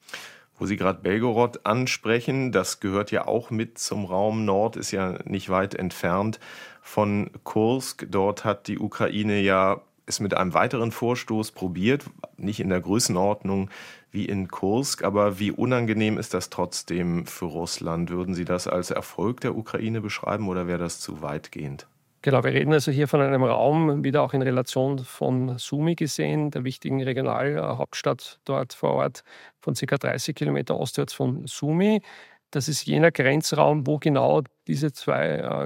Wo Sie gerade Belgorod ansprechen, das gehört ja auch mit zum Raum Nord, ist ja nicht weit entfernt von Kursk. Dort hat die Ukraine ja es mit einem weiteren Vorstoß probiert, nicht in der Größenordnung wie in Kursk, aber wie unangenehm ist das trotzdem für Russland? Würden Sie das als Erfolg der Ukraine beschreiben oder wäre das zu weitgehend? Genau, wir reden also hier von einem Raum, wieder auch in Relation von Sumy gesehen, der wichtigen Regionalhauptstadt dort vor Ort, von ca. 30 Kilometer ostwärts von Sumy. Das ist jener Grenzraum, wo genau diese zwei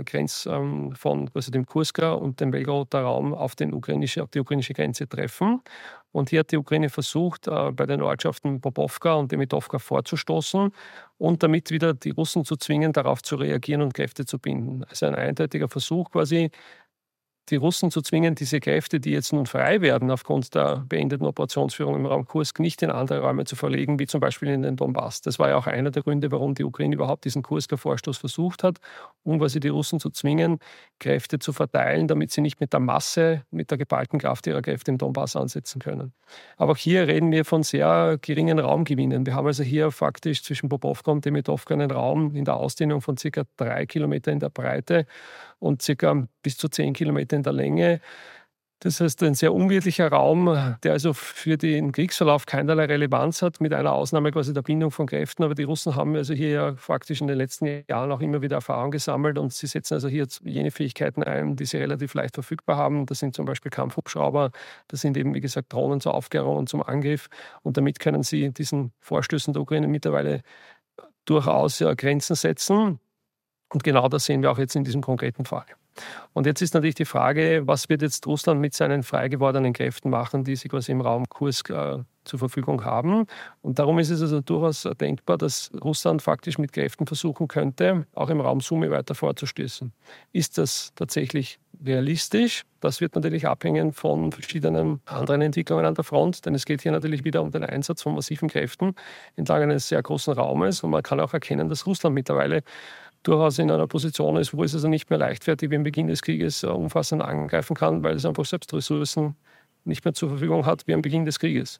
von also dem Kursker und dem Belgoroder Raum auf die ukrainische Grenze treffen. Und hier hat die Ukraine versucht, bei den Ortschaften Bobovka und Demitovka vorzustoßen und damit wieder die Russen zu zwingen, darauf zu reagieren und Kräfte zu binden. Also ein eindeutiger Versuch quasi, die Russen zu zwingen, diese Kräfte, die jetzt nun frei werden aufgrund der beendeten Operationsführung im Raum Kursk, nicht in andere Räume zu verlegen, wie zum Beispiel in den Donbass. Das war ja auch einer der Gründe, warum die Ukraine überhaupt diesen Kursker Vorstoß versucht hat, um quasi die Russen zu zwingen, Kräfte zu verteilen, damit sie nicht mit der Masse, mit der geballten Kraft ihrer Kräfte im Donbass ansetzen können. Aber auch hier reden wir von sehr geringen Raumgewinnen. Wir haben also hier faktisch zwischen Bobovka und Demitovka einen Raum in der Ausdehnung von ca. 3 Kilometer in der Breite und ca. bis zu 10 Kilometer in der Länge. Das heißt, ein sehr unwirtlicher Raum, der also für den Kriegsverlauf keinerlei Relevanz hat, mit einer Ausnahme quasi der Bindung von Kräften. Aber die Russen haben also hier ja faktisch in den letzten Jahren auch immer wieder Erfahrung gesammelt und sie setzen also hier jene Fähigkeiten ein, die sie relativ leicht verfügbar haben. Das sind zum Beispiel Kampfhubschrauber, das sind eben, wie gesagt, Drohnen zur Aufklärung und zum Angriff. Und damit können sie diesen Vorstößen der Ukraine mittlerweile durchaus Grenzen setzen. Und genau das sehen wir auch jetzt in diesem konkreten Fall. Und jetzt ist natürlich die Frage, was wird jetzt Russland mit seinen frei gewordenen Kräften machen, die sie quasi im Raum Kursk zur Verfügung haben. Und darum ist es also durchaus denkbar, dass Russland faktisch mit Kräften versuchen könnte, auch im Raum Sumy weiter vorzustößen. Ist das tatsächlich realistisch? Das wird natürlich abhängen von verschiedenen anderen Entwicklungen an der Front, denn es geht hier natürlich wieder um den Einsatz von massiven Kräften entlang eines sehr großen Raumes. Und man kann auch erkennen, dass Russland mittlerweile durchaus in einer Position ist, wo es also nicht mehr leichtfertig wie am Beginn des Krieges umfassend angreifen kann, weil es einfach selbst Ressourcen nicht mehr zur Verfügung hat wie am Beginn des Krieges.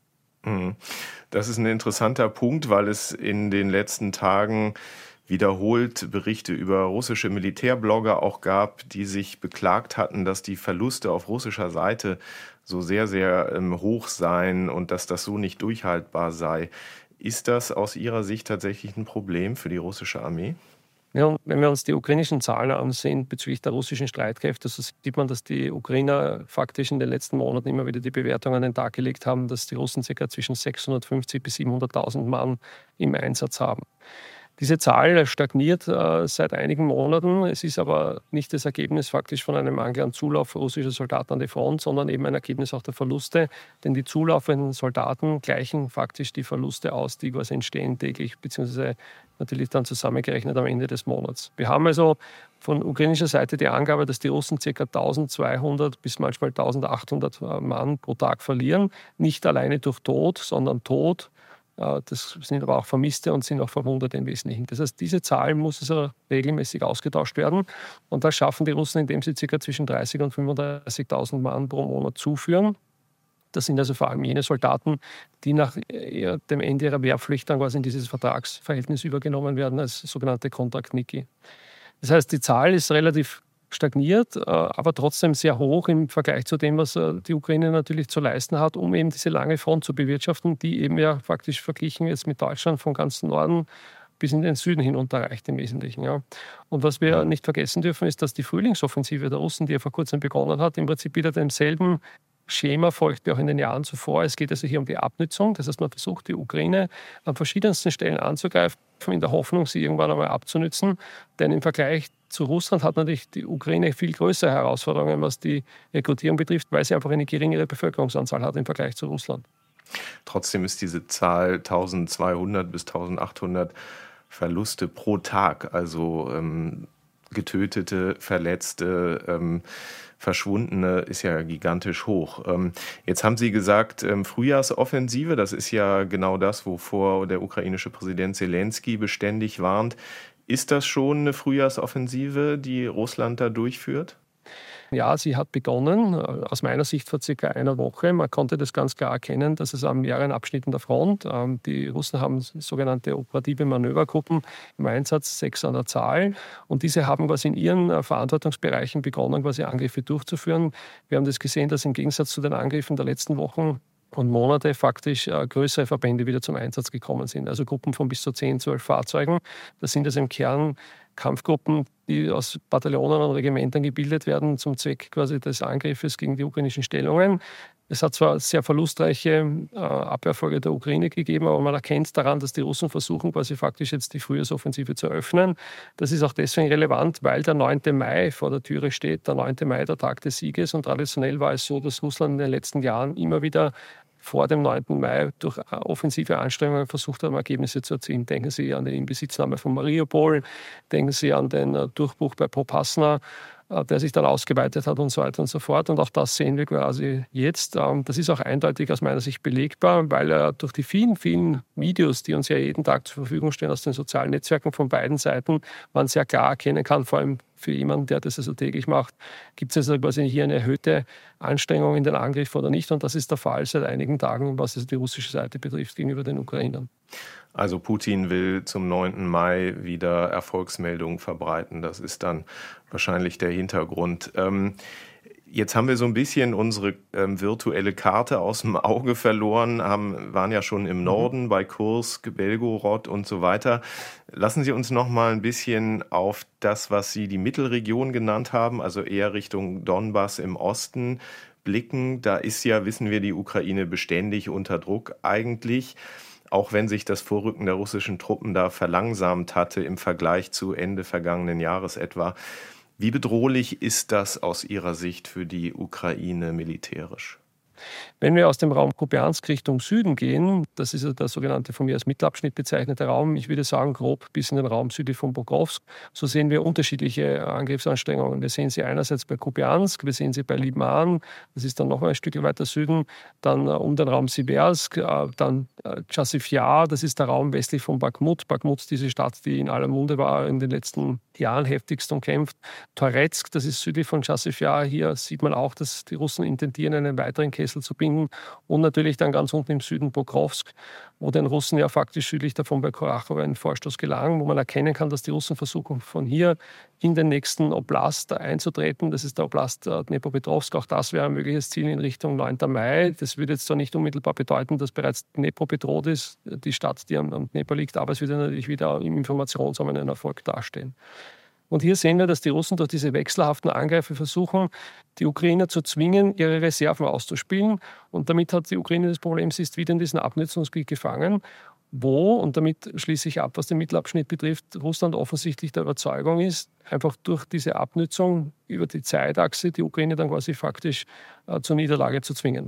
Das ist ein interessanter Punkt, weil es in den letzten Tagen wiederholt Berichte über russische Militärblogger auch gab, die sich beklagt hatten, dass die Verluste auf russischer Seite so sehr, sehr hoch seien und dass das so nicht durchhaltbar sei. Ist das aus Ihrer Sicht tatsächlich ein Problem für die russische Armee? Ja, und wenn wir uns die ukrainischen Zahlen ansehen bezüglich der russischen Streitkräfte, so sieht man, dass die Ukrainer faktisch in den letzten Monaten immer wieder die Bewertung an den Tag gelegt haben, dass die Russen ca. zwischen 650.000 bis 700.000 Mann im Einsatz haben. Diese Zahl stagniert seit einigen Monaten. Es ist aber nicht das Ergebnis faktisch von einem Mangel an Zulauf russischer Soldaten an die Front, sondern eben ein Ergebnis auch der Verluste. Denn die zulaufenden Soldaten gleichen faktisch die Verluste aus, die quasi entstehen täglich, beziehungsweise natürlich dann zusammengerechnet am Ende des Monats. Wir haben also von ukrainischer Seite die Angabe, dass die Russen ca. 1200 bis manchmal 1800 Mann pro Tag verlieren. Nicht alleine durch Tod, sondern Tod. Das sind aber auch Vermisste und sind auch Verwundete im Wesentlichen. Das heißt, diese Zahl muss also regelmäßig ausgetauscht werden. Und das schaffen die Russen, indem sie ca. zwischen 30.000 und 35.000 Mann pro Monat zuführen. Das sind also vor allem jene Soldaten, die nach dem Ende ihrer Wehrpflicht dann quasi in dieses Vertragsverhältnis übergenommen werden als sogenannte Kontraktniki. Das heißt, die Zahl ist relativ stagniert, aber trotzdem sehr hoch im Vergleich zu dem, was die Ukraine natürlich zu leisten hat, um eben diese lange Front zu bewirtschaften, die eben ja faktisch verglichen jetzt mit Deutschland vom ganzen Norden bis in den Süden hinunter reicht im Wesentlichen. Ja. Und was wir nicht vergessen dürfen, ist, dass die Frühlingsoffensive der Russen, die ja vor kurzem begonnen hat, im Prinzip wieder demselben Schema folgt wie auch in den Jahren zuvor. Es geht also hier um die Abnutzung. Das heißt, man versucht, die Ukraine an verschiedensten Stellen anzugreifen, in der Hoffnung, sie irgendwann einmal abzunützen. Denn im Vergleich zu Russland hat natürlich die Ukraine viel größere Herausforderungen, was die Rekrutierung betrifft, weil sie einfach eine geringere Bevölkerungsanzahl hat im Vergleich zu Russland. Trotzdem ist diese Zahl 1200 bis 1800 Verluste pro Tag, also Getötete, Verletzte, Verschwundene, ist ja gigantisch hoch. Jetzt haben Sie gesagt, Frühjahrsoffensive, das ist ja genau das, wovor der ukrainische Präsident Zelensky beständig warnt. Ist das schon eine Frühjahrsoffensive, die Russland da durchführt? Ja, sie hat begonnen, aus meiner Sicht vor circa einer Woche. Man konnte das ganz klar erkennen, dass es an mehreren Abschnitten der Front, die Russen haben sogenannte operative Manövergruppen im Einsatz, 6 an der Zahl. Und diese haben quasi in ihren Verantwortungsbereichen begonnen, quasi Angriffe durchzuführen. Wir haben das gesehen, dass im Gegensatz zu den Angriffen der letzten Wochen und Monate faktisch größere Verbände wieder zum Einsatz gekommen sind. Also Gruppen von bis zu 10, 12 Fahrzeugen. Das sind also im Kern Kampfgruppen, die aus Bataillonen und Regimentern gebildet werden zum Zweck quasi des Angriffes gegen die ukrainischen Stellungen. Es hat zwar sehr verlustreiche Abwehrfolge der Ukraine gegeben, aber man erkennt daran, dass die Russen versuchen, quasi faktisch jetzt die Frühjahrsoffensive zu eröffnen. Das ist auch deswegen relevant, weil der 9. Mai vor der Türe steht, der 9. Mai, der Tag des Sieges. Und traditionell war es so, dass Russland in den letzten Jahren immer wieder vor dem 9. Mai durch offensive Anstrengungen versucht haben, Ergebnisse zu erzielen. Denken Sie an die Inbesitznahme von Mariupol, denken Sie an den Durchbruch bei Popasna, der sich dann ausgeweitet hat und so weiter und so fort. Und auch das sehen wir quasi jetzt. Das ist auch eindeutig aus meiner Sicht belegbar, weil durch die vielen, vielen Videos, die uns ja jeden Tag zur Verfügung stehen aus den sozialen Netzwerken von beiden Seiten, man sehr klar erkennen kann, vor allem für jemanden, der das also täglich macht, gibt es also quasi hier eine erhöhte Anstrengung in den Angriff oder nicht. Und das ist der Fall seit einigen Tagen, was also die russische Seite betrifft, gegenüber den Ukrainern. Also Putin will zum 9. Mai wieder Erfolgsmeldungen verbreiten. Das ist dann wahrscheinlich der Hintergrund. Jetzt haben wir so ein bisschen unsere virtuelle Karte aus dem Auge verloren, waren ja schon im Norden bei Kursk, Belgorod und so weiter. Lassen Sie uns noch mal ein bisschen auf das, was Sie die Mittelregion genannt haben, also eher Richtung Donbass im Osten, blicken. Da ist ja, wissen wir, die Ukraine beständig unter Druck eigentlich. Auch wenn sich das Vorrücken der russischen Truppen da verlangsamt hatte im Vergleich zu Ende vergangenen Jahres etwa. Wie bedrohlich ist das aus Ihrer Sicht für die Ukraine militärisch? Wenn wir aus dem Raum Kupiansk Richtung Süden gehen, das ist ja der sogenannte von mir als Mittelabschnitt bezeichnete Raum, ich würde sagen grob bis in den Raum südlich von Pokrovsk, so sehen wir unterschiedliche Angriffsanstrengungen. Wir sehen sie einerseits bei Kupiansk, wir sehen sie bei Liman, das ist dann noch ein Stück weiter Süden, dann um den Raum Siversk, dann Chasiv Yar, das ist der Raum westlich von Bakhmut. Bakhmut, diese Stadt, die in aller Munde war, in den letzten Jahren heftigst umkämpft. Toretsk, das ist südlich von Chasiv Yar, hier sieht man auch, dass die Russen intendieren, einen weiteren Kessel zu binden. Und natürlich dann ganz unten im Süden Pokrovsk, wo den Russen ja faktisch südlich davon bei Kurachow ein Vorstoß gelang, wo man erkennen kann, dass die Russen versuchen, von hier in den nächsten Oblast einzutreten. Das ist der Oblast Dnepropetrovsk. Auch das wäre ein mögliches Ziel in Richtung 9. Mai. Das würde jetzt zwar nicht unmittelbar bedeuten, dass bereits Dnepro bedroht ist, die Stadt, die am Dnepr liegt, aber es würde natürlich wieder im Informationsraum einen Erfolg dastehen. Und hier sehen wir, dass die Russen durch diese wechselhaften Angriffe versuchen, die Ukrainer zu zwingen, ihre Reserven auszuspielen. Und damit hat die Ukraine das Problem, sie ist wieder in diesen Abnutzungskrieg gefangen. wo, und damit schließe ich ab, was den Mittelabschnitt betrifft, Russland offensichtlich der Überzeugung ist, einfach durch diese Abnutzung über die Zeitachse die Ukraine dann quasi faktisch zur Niederlage zu zwingen.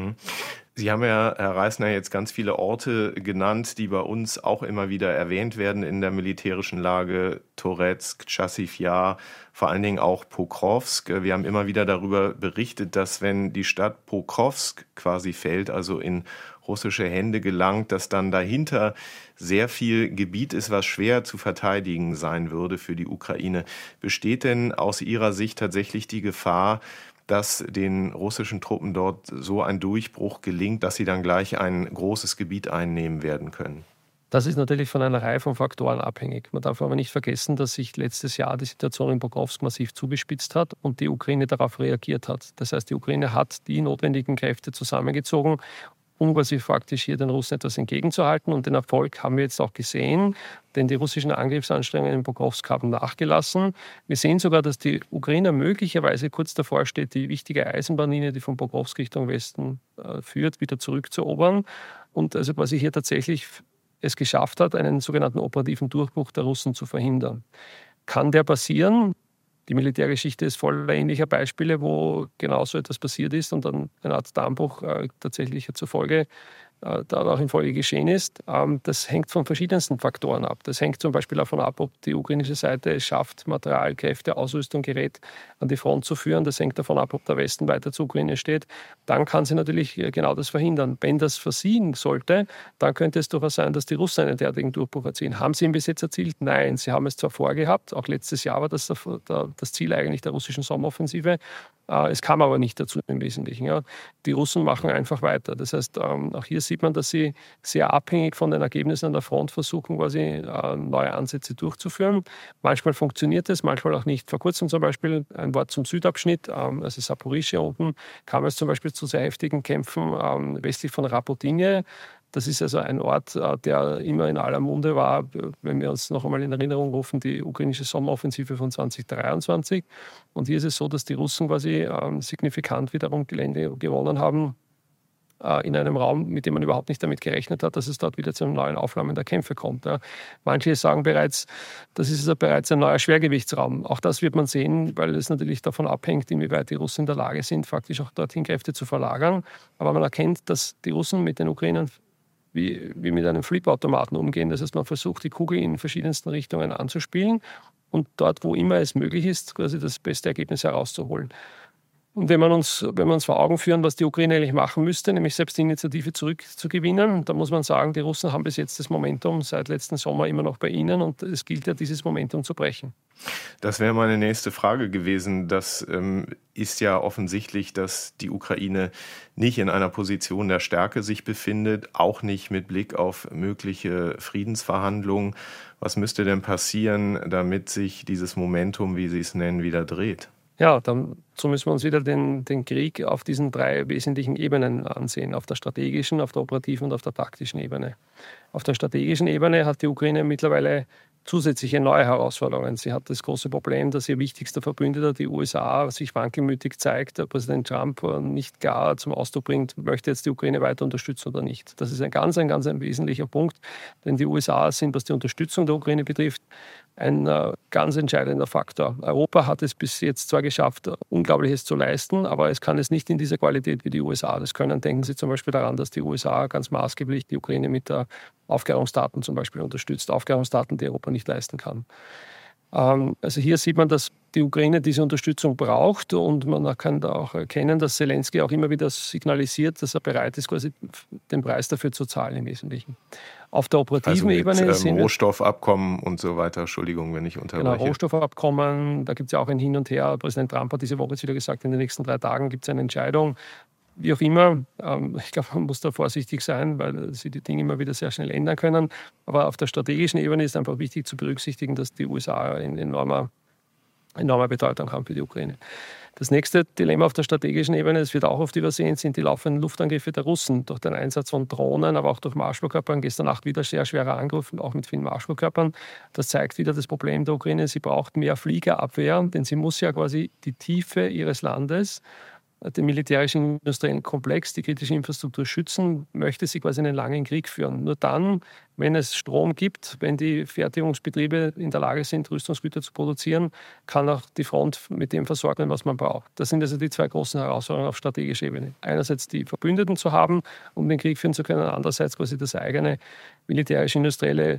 Sie haben ja, Herr Reisner, jetzt ganz viele Orte genannt, die bei uns auch immer wieder erwähnt werden in der militärischen Lage. Toretsk, Chassiv Yar, vor allen Dingen auch Pokrovsk. Wir haben immer wieder darüber berichtet, dass wenn die Stadt Pokrovsk quasi fällt, also in russische Hände gelangt, dass dann dahinter sehr viel Gebiet ist, was schwer zu verteidigen sein würde für die Ukraine. Besteht denn aus Ihrer Sicht tatsächlich die Gefahr, dass den russischen Truppen dort so ein Durchbruch gelingt, dass sie dann gleich ein großes Gebiet einnehmen werden können? Das ist natürlich von einer Reihe von Faktoren abhängig. Man darf aber nicht vergessen, dass sich letztes Jahr die Situation in Pokrovsk massiv zugespitzt hat und die Ukraine darauf reagiert hat. Das heißt, die Ukraine hat die notwendigen Kräfte zusammengezogen, um quasi faktisch hier den Russen etwas entgegenzuhalten. Und den Erfolg haben wir jetzt auch gesehen, denn die russischen Angriffsanstrengungen in Pokrovsk haben nachgelassen. Wir sehen sogar, dass die Ukrainer möglicherweise kurz davor steht, die wichtige Eisenbahnlinie, die von Pokrovsk Richtung Westen führt, wieder zurückzuerobern. Und also quasi hier tatsächlich es geschafft hat, einen sogenannten operativen Durchbruch der Russen zu verhindern. Kann der passieren? Die Militärgeschichte ist voller ähnlicher Beispiele, wo genau so etwas passiert ist und dann eine Art Dammbruch tatsächlich zur Folge da auch in Folge geschehen ist. Das hängt von verschiedensten Faktoren ab. Das hängt zum Beispiel davon ab, ob die ukrainische Seite es schafft, Material, Kräfte, Ausrüstung, Gerät an die Front zu führen. Das hängt davon ab, ob der Westen weiter zur Ukraine steht. Dann kann sie natürlich genau das verhindern. Wenn das versiegen sollte, dann könnte es durchaus sein, dass die Russen einen derartigen Durchbruch erzielen. Haben sie ihn bis jetzt erzielt? Nein. Sie haben es zwar vorgehabt, auch letztes Jahr war das das Ziel eigentlich der russischen Sommeroffensive. Es kam aber nicht dazu im Wesentlichen. Ja. Die Russen machen einfach weiter. Das heißt, auch hier sieht man, dass sie sehr abhängig von den Ergebnissen an der Front versuchen, quasi neue Ansätze durchzuführen. Manchmal funktioniert es, manchmal auch nicht. Vor kurzem zum Beispiel ein Wort zum Südabschnitt, also Saporischschja unten, kam es zum Beispiel zu sehr heftigen Kämpfen westlich von Rapotinje. Das ist also ein Ort, der immer in aller Munde war, wenn wir uns noch einmal in Erinnerung rufen, die ukrainische Sommeroffensive von 2023. Und hier ist es so, dass die Russen quasi signifikant wiederum Gelände gewonnen haben in einem Raum, mit dem man überhaupt nicht damit gerechnet hat, dass es dort wieder zu einem neuen Aufnahmen der Kämpfe kommt. Ja. Manche sagen bereits, das ist also bereits ein neuer Schwergewichtsraum. Auch das wird man sehen, weil es natürlich davon abhängt, inwieweit die Russen in der Lage sind, faktisch auch dorthin Kräfte zu verlagern. Aber man erkennt, dass die Russen mit den Ukrainern wie mit einem Flipautomaten umgehen. Das heißt, man versucht, die Kugel in verschiedensten Richtungen anzuspielen und dort, wo immer es möglich ist, quasi das beste Ergebnis herauszuholen. Und wenn wir uns vor Augen führen, was die Ukraine eigentlich machen müsste, nämlich selbst die Initiative zurückzugewinnen, dann muss man sagen, die Russen haben bis jetzt das Momentum seit letzten Sommer immer noch bei ihnen und es gilt ja, dieses Momentum zu brechen. Das wäre meine nächste Frage gewesen. Das ist ja offensichtlich, dass die Ukraine nicht in einer Position der Stärke sich befindet, auch nicht mit Blick auf mögliche Friedensverhandlungen. Was müsste denn passieren, damit sich dieses Momentum, wie Sie es nennen, wieder dreht? Ja, so müssen wir uns wieder den Krieg auf diesen 3 wesentlichen Ebenen ansehen, auf der strategischen, auf der operativen und auf der taktischen Ebene. Auf der strategischen Ebene hat die Ukraine mittlerweile zusätzliche neue Herausforderungen. Sie hat das große Problem, dass ihr wichtigster Verbündeter, die USA, sich wankelmütig zeigt. Der Präsident Trump nicht klar zum Ausdruck bringt, möchte jetzt die Ukraine weiter unterstützen oder nicht. Das ist ein ganz wesentlicher Punkt, denn die USA sind, was die Unterstützung der Ukraine betrifft, ein ganz entscheidender Faktor. Europa hat es bis jetzt zwar geschafft, Unglaubliches zu leisten, aber es kann es nicht in dieser Qualität wie die USA das können. Denken Sie zum Beispiel daran, dass die USA ganz maßgeblich die Ukraine mit Aufklärungsdaten zum Beispiel unterstützt. Aufklärungsdaten, die Europa nicht leisten kann. Also hier sieht man, dass die Ukraine diese Unterstützung braucht und man kann da auch erkennen, dass Zelensky auch immer wieder signalisiert, dass er bereit ist, quasi den Preis dafür zu zahlen im Wesentlichen. Auf der operativen Ebene sind Rohstoffabkommen und so weiter, Entschuldigung, wenn ich unterbreche. Genau, Rohstoffabkommen, da gibt es ja auch ein Hin und Her. Präsident Trump hat diese Woche jetzt wieder gesagt, in den nächsten 3 Tagen gibt es eine Entscheidung. Wie auch immer, ich glaube, man muss da vorsichtig sein, weil sie die Dinge immer wieder sehr schnell ändern können. Aber auf der strategischen Ebene ist einfach wichtig zu berücksichtigen, dass die USA eine enorme Bedeutung haben für die Ukraine. Das nächste Dilemma auf der strategischen Ebene, das wird auch oft übersehen, sind die laufenden Luftangriffe der Russen durch den Einsatz von Drohnen, aber auch durch Marschflugkörpern. Gestern Nacht wieder sehr schwerer Angriff, auch mit vielen Marschflugkörpern. Das zeigt wieder das Problem der Ukraine. Sie braucht mehr Fliegerabwehr, denn sie muss ja quasi die Tiefe ihres Landes den militärischen industriellen Komplex, die kritische Infrastruktur schützen, möchte sie quasi einen langen Krieg führen. Nur dann, wenn es Strom gibt, wenn die Fertigungsbetriebe in der Lage sind, Rüstungsgüter zu produzieren, kann auch die Front mit dem versorgt werden, was man braucht. Das sind also die zwei großen Herausforderungen auf strategischer Ebene. Einerseits die Verbündeten zu haben, um den Krieg führen zu können, andererseits quasi das eigene militärisch-industrielle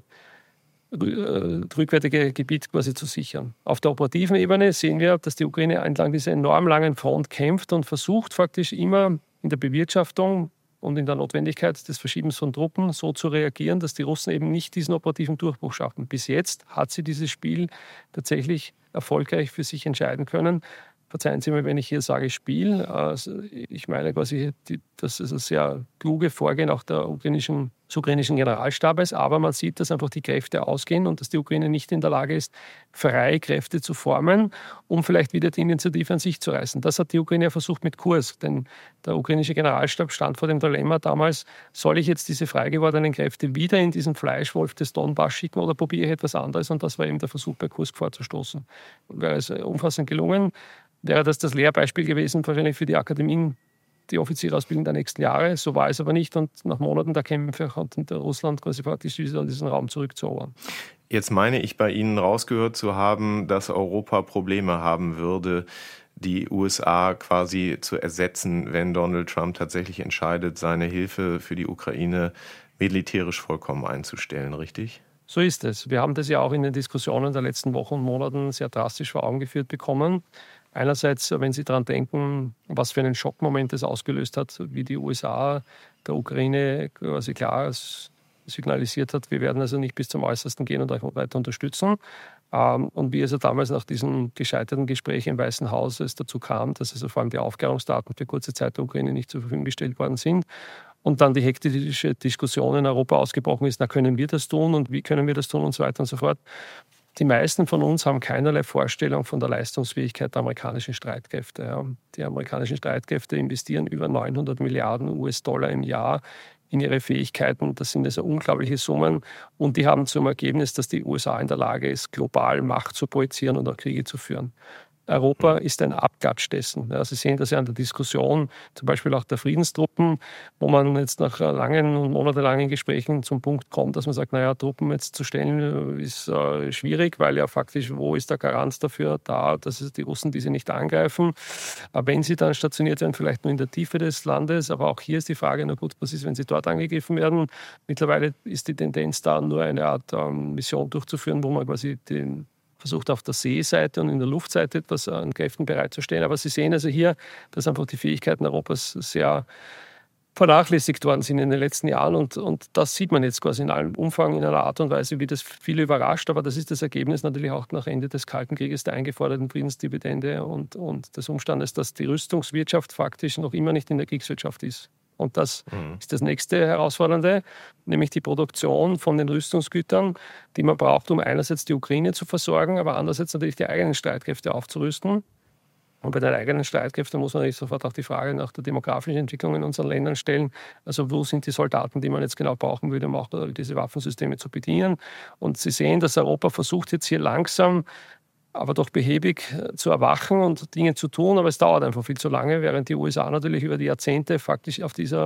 rückwärtige Gebiet quasi zu sichern. Auf der operativen Ebene sehen wir, dass die Ukraine entlang dieser enorm langen Front kämpft und versucht faktisch immer in der Bewirtschaftung und in der Notwendigkeit des Verschiebens von Truppen so zu reagieren, dass die Russen eben nicht diesen operativen Durchbruch schaffen. Bis jetzt hat sie dieses Spiel tatsächlich erfolgreich für sich entscheiden können. Verzeihen Sie mir, wenn ich hier sage Spiel. Also ich meine quasi, das ist ein sehr kluge Vorgehen auch des ukrainischen Generalstabes, aber man sieht, dass einfach die Kräfte ausgehen und dass die Ukraine nicht in der Lage ist, freie Kräfte zu formen, um vielleicht wieder die Initiative an sich zu reißen. Das hat die Ukraine versucht mit Kurs, denn der ukrainische Generalstab stand vor dem Dilemma damals, soll ich jetzt diese frei gewordenen Kräfte wieder in diesen Fleischwolf des Donbass schicken oder probiere ich etwas anderes? Und das war eben der Versuch, bei Kurs vorzustoßen. Wäre es umfassend gelungen, wäre das Lehrbeispiel gewesen, wahrscheinlich für die Akademien, die Offizierausbildung der nächsten Jahre. So war es aber nicht und nach Monaten der Kämpfe konnte Russland quasi praktisch wieder diesen Raum zurückzuerobern. Jetzt meine ich bei Ihnen rausgehört zu haben, dass Europa Probleme haben würde, die USA quasi zu ersetzen, wenn Donald Trump tatsächlich entscheidet, seine Hilfe für die Ukraine militärisch vollkommen einzustellen, richtig? So ist es. Wir haben das ja auch in den Diskussionen der letzten Wochen und Monaten sehr drastisch vor Augen geführt bekommen. Einerseits, wenn Sie daran denken, was für einen Schockmoment es ausgelöst hat, wie die USA der Ukraine quasi klar signalisiert hat, wir werden also nicht bis zum Äußersten gehen und euch weiter unterstützen. Und wie also damals nach diesem gescheiterten Gespräch im Weißen Haus es dazu kam, dass also vor allem die Aufklärungsdaten für kurze Zeit der Ukraine nicht zur Verfügung gestellt worden sind. Und dann die hektische Diskussion in Europa ausgebrochen ist, na, können wir das tun und wie können wir das tun und so weiter und so fort. Die meisten von uns haben keinerlei Vorstellung von der Leistungsfähigkeit der amerikanischen Streitkräfte. Ja. Die amerikanischen Streitkräfte investieren über 900 Milliarden US-Dollar im Jahr in ihre Fähigkeiten. Das sind also unglaubliche Summen. Und die haben zum Ergebnis, dass die USA in der Lage ist, global Macht zu projizieren und auch Kriege zu führen. Europa ist ein Abklatsch dessen. Ja, Sie sehen das ja an der Diskussion, zum Beispiel auch der Friedenstruppen, wo man jetzt nach langen und monatelangen Gesprächen zum Punkt kommt, dass man sagt, naja, Truppen jetzt zu stellen ist schwierig, weil ja faktisch, wo ist der Garant dafür da, dass es die Russen diese nicht angreifen. Aber wenn sie dann stationiert werden, vielleicht nur in der Tiefe des Landes, aber auch hier ist die Frage, na gut, was ist, wenn sie dort angegriffen werden? Mittlerweile ist die Tendenz da, nur eine Art Mission durchzuführen, wo man quasi versucht auf der Seeseite und in der Luftseite etwas an Kräften bereitzustellen. Aber Sie sehen also hier, dass einfach die Fähigkeiten Europas sehr vernachlässigt worden sind in den letzten Jahren. Und das sieht man jetzt quasi in allem Umfang, in einer Art und Weise, wie das viele überrascht. Aber das ist das Ergebnis natürlich auch nach Ende des Kalten Krieges der eingeforderten Friedensdividende und des Umstandes, dass die Rüstungswirtschaft faktisch noch immer nicht in der Kriegswirtschaft ist. Und das ist das nächste Herausfordernde, nämlich die Produktion von den Rüstungsgütern, die man braucht, um einerseits die Ukraine zu versorgen, aber andererseits natürlich die eigenen Streitkräfte aufzurüsten. Und bei den eigenen Streitkräften muss man natürlich sofort auch die Frage nach der demografischen Entwicklung in unseren Ländern stellen. Also wo sind die Soldaten, die man jetzt genau brauchen würde, um auch diese Waffensysteme zu bedienen? Und Sie sehen, dass Europa versucht jetzt hier langsam, aber doch behäbig zu erwachen und Dinge zu tun. Aber es dauert einfach viel zu lange, während die USA natürlich über die Jahrzehnte faktisch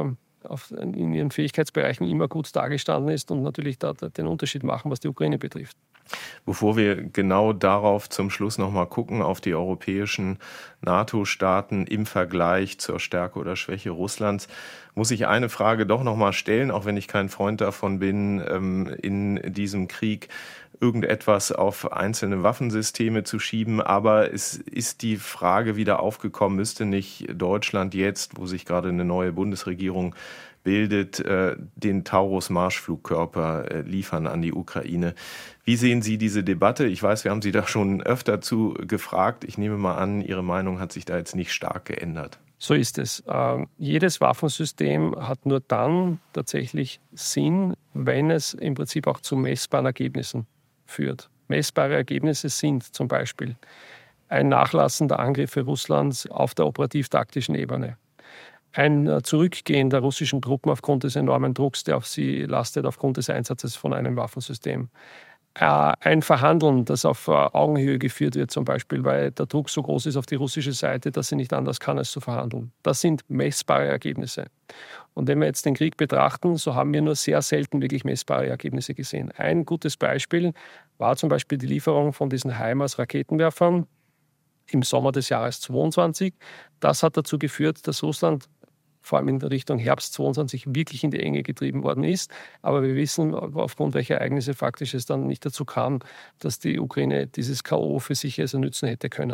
in ihren Fähigkeitsbereichen immer gut dargestanden ist und natürlich da den Unterschied machen, was die Ukraine betrifft. Bevor wir genau darauf zum Schluss noch mal gucken, auf die europäischen NATO-Staaten im Vergleich zur Stärke oder Schwäche Russlands, muss ich eine Frage doch noch mal stellen, auch wenn ich kein Freund davon bin, in diesem Krieg irgendetwas auf einzelne Waffensysteme zu schieben. Aber es ist die Frage wieder aufgekommen, müsste nicht Deutschland jetzt, wo sich gerade eine neue Bundesregierung bildet, den Taurus-Marschflugkörper liefern an die Ukraine. Wie sehen Sie diese Debatte? Ich weiß, wir haben Sie da schon öfter zu gefragt. Ich nehme mal an, Ihre Meinung hat sich da jetzt nicht stark geändert. So ist es. Jedes Waffensystem hat nur dann tatsächlich Sinn, wenn es im Prinzip auch zu messbaren Ergebnissen führt. Messbare Ergebnisse sind zum Beispiel ein Nachlassen der Angriffe Russlands auf der operativ-taktischen Ebene, ein Zurückgehen der russischen Truppen aufgrund des enormen Drucks, der auf sie lastet, aufgrund des Einsatzes von einem Waffensystem, ein Verhandeln, das auf Augenhöhe geführt wird, zum Beispiel, weil der Druck so groß ist auf die russische Seite, dass sie nicht anders kann, als zu verhandeln. Das sind messbare Ergebnisse. Und wenn wir jetzt den Krieg betrachten, so haben wir nur sehr selten wirklich messbare Ergebnisse gesehen. Ein gutes Beispiel war zum Beispiel die Lieferung von diesen HIMARS-Raketenwerfern im Sommer des Jahres 2022. Das hat dazu geführt, dass Russland vor allem in Richtung Herbst 2022 wirklich in die Enge getrieben worden ist. Aber wir wissen, aufgrund welcher Ereignisse faktisch es dann nicht dazu kam, dass die Ukraine dieses K.O. für sich also nützen hätte können.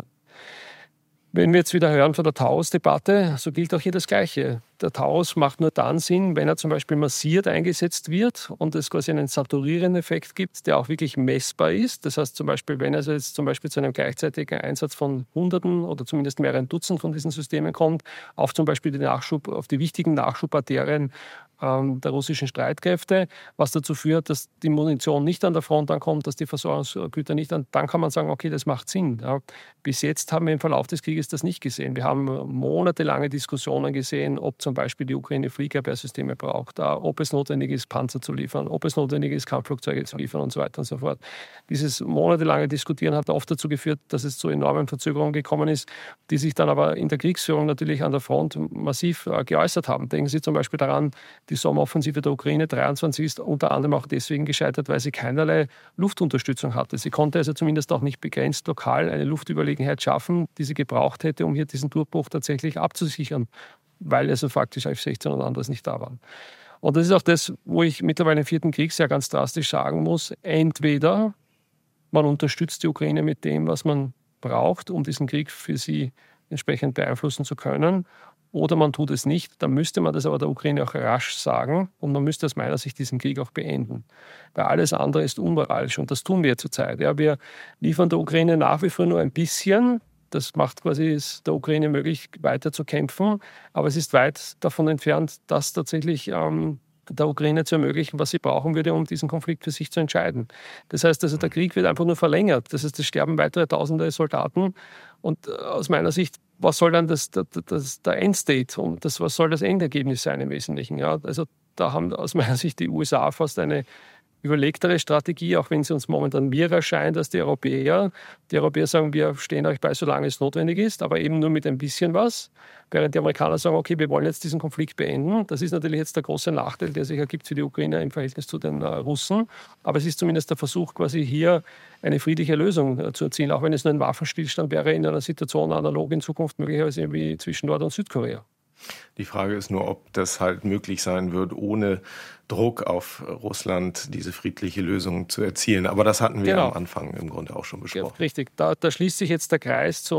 Wenn wir jetzt wieder hören von der Taurus-Debatte, so gilt auch hier das Gleiche. Der Taurus macht nur dann Sinn, wenn er zum Beispiel massiert eingesetzt wird und es quasi einen saturierenden Effekt gibt, der auch wirklich messbar ist. Das heißt zum Beispiel, wenn es jetzt zum Beispiel zu einem gleichzeitigen Einsatz von Hunderten oder zumindest mehreren Dutzend von diesen Systemen kommt, auf zum Beispiel auf die wichtigen Nachschubarterien der russischen Streitkräfte, was dazu führt, dass die Munition nicht an der Front ankommt, dass die Versorgungsgüter nicht dann kann man sagen, okay, das macht Sinn. Ja. Bis jetzt haben wir im Verlauf des Krieges das nicht gesehen. Wir haben monatelange Diskussionen gesehen, ob zum Beispiel die Ukraine Fliegerabwehrsysteme braucht, ob es notwendig ist, Panzer zu liefern, ob es notwendig ist, Kampfflugzeuge zu liefern und so weiter und so fort. Dieses monatelange Diskutieren hat oft dazu geführt, dass es zu enormen Verzögerungen gekommen ist, die sich dann aber in der Kriegsführung natürlich an der Front massiv geäußert haben. Denken Sie zum Beispiel daran, die Sommeroffensive der Ukraine 23 ist unter anderem auch deswegen gescheitert, weil sie keinerlei Luftunterstützung hatte. Sie konnte also zumindest auch nicht begrenzt lokal eine Luftüberlegenheit schaffen, die sie gebraucht hätte, um hier diesen Durchbruch tatsächlich abzusichern, weil also faktisch F-16 und anderes nicht da waren. Und das ist auch das, wo ich mittlerweile im 4. Kriegsjahr ganz drastisch sagen muss, entweder man unterstützt die Ukraine mit dem, was man braucht, um diesen Krieg für sie entsprechend beeinflussen zu können, oder man tut es nicht, dann müsste man das aber der Ukraine auch rasch sagen und man müsste aus meiner Sicht diesen Krieg auch beenden. Weil alles andere ist unmoralisch und das tun wir zurzeit. Ja, wir liefern der Ukraine nach wie vor nur ein bisschen. Das macht quasi es der Ukraine möglich, weiter zu kämpfen. Aber es ist weit davon entfernt, das tatsächlich der Ukraine zu ermöglichen, was sie brauchen würde, um diesen Konflikt für sich zu entscheiden. Das heißt, also der Krieg wird einfach nur verlängert. Das heißt, es sterben weitere Tausende Soldaten. Und aus meiner Sicht, was soll dann der Endstate und was soll das Endergebnis sein im Wesentlichen? Ja, also da haben aus meiner Sicht die USA fast eine überlegtere Strategie, auch wenn sie uns momentan mir erscheint als die Europäer. Die Europäer sagen, wir stehen euch bei, solange es notwendig ist, aber eben nur mit ein bisschen was. Während die Amerikaner sagen, okay, wir wollen jetzt diesen Konflikt beenden. Das ist natürlich jetzt der große Nachteil, der sich ergibt für die Ukrainer im Verhältnis zu den Russen. Aber es ist zumindest der Versuch, quasi hier eine friedliche Lösung zu erzielen, auch wenn es nur ein Waffenstillstand wäre in einer Situation analog in Zukunft möglicherweise wie zwischen Nord- und Südkorea. Die Frage ist nur, ob das halt möglich sein wird, ohne Druck auf Russland diese friedliche Lösung zu erzielen. Aber das hatten wir am Anfang im Grunde auch schon besprochen. Ja, richtig. Da schließt sich jetzt der Kreis zu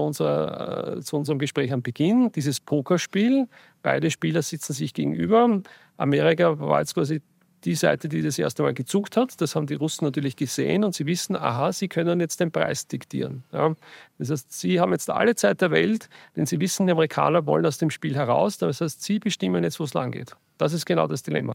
unserem Gespräch am Beginn. Dieses Pokerspiel. Beide Spieler sitzen sich gegenüber. Amerika war jetzt quasi die Seite, die das erste Mal gezuckt hat. Das haben die Russen natürlich gesehen und sie wissen, aha, sie können jetzt den Preis diktieren. Ja. Das heißt, sie haben jetzt alle Zeit der Welt, denn sie wissen, die Amerikaner wollen aus dem Spiel heraus. Das heißt, sie bestimmen jetzt, wo es lang geht. Das ist genau das Dilemma.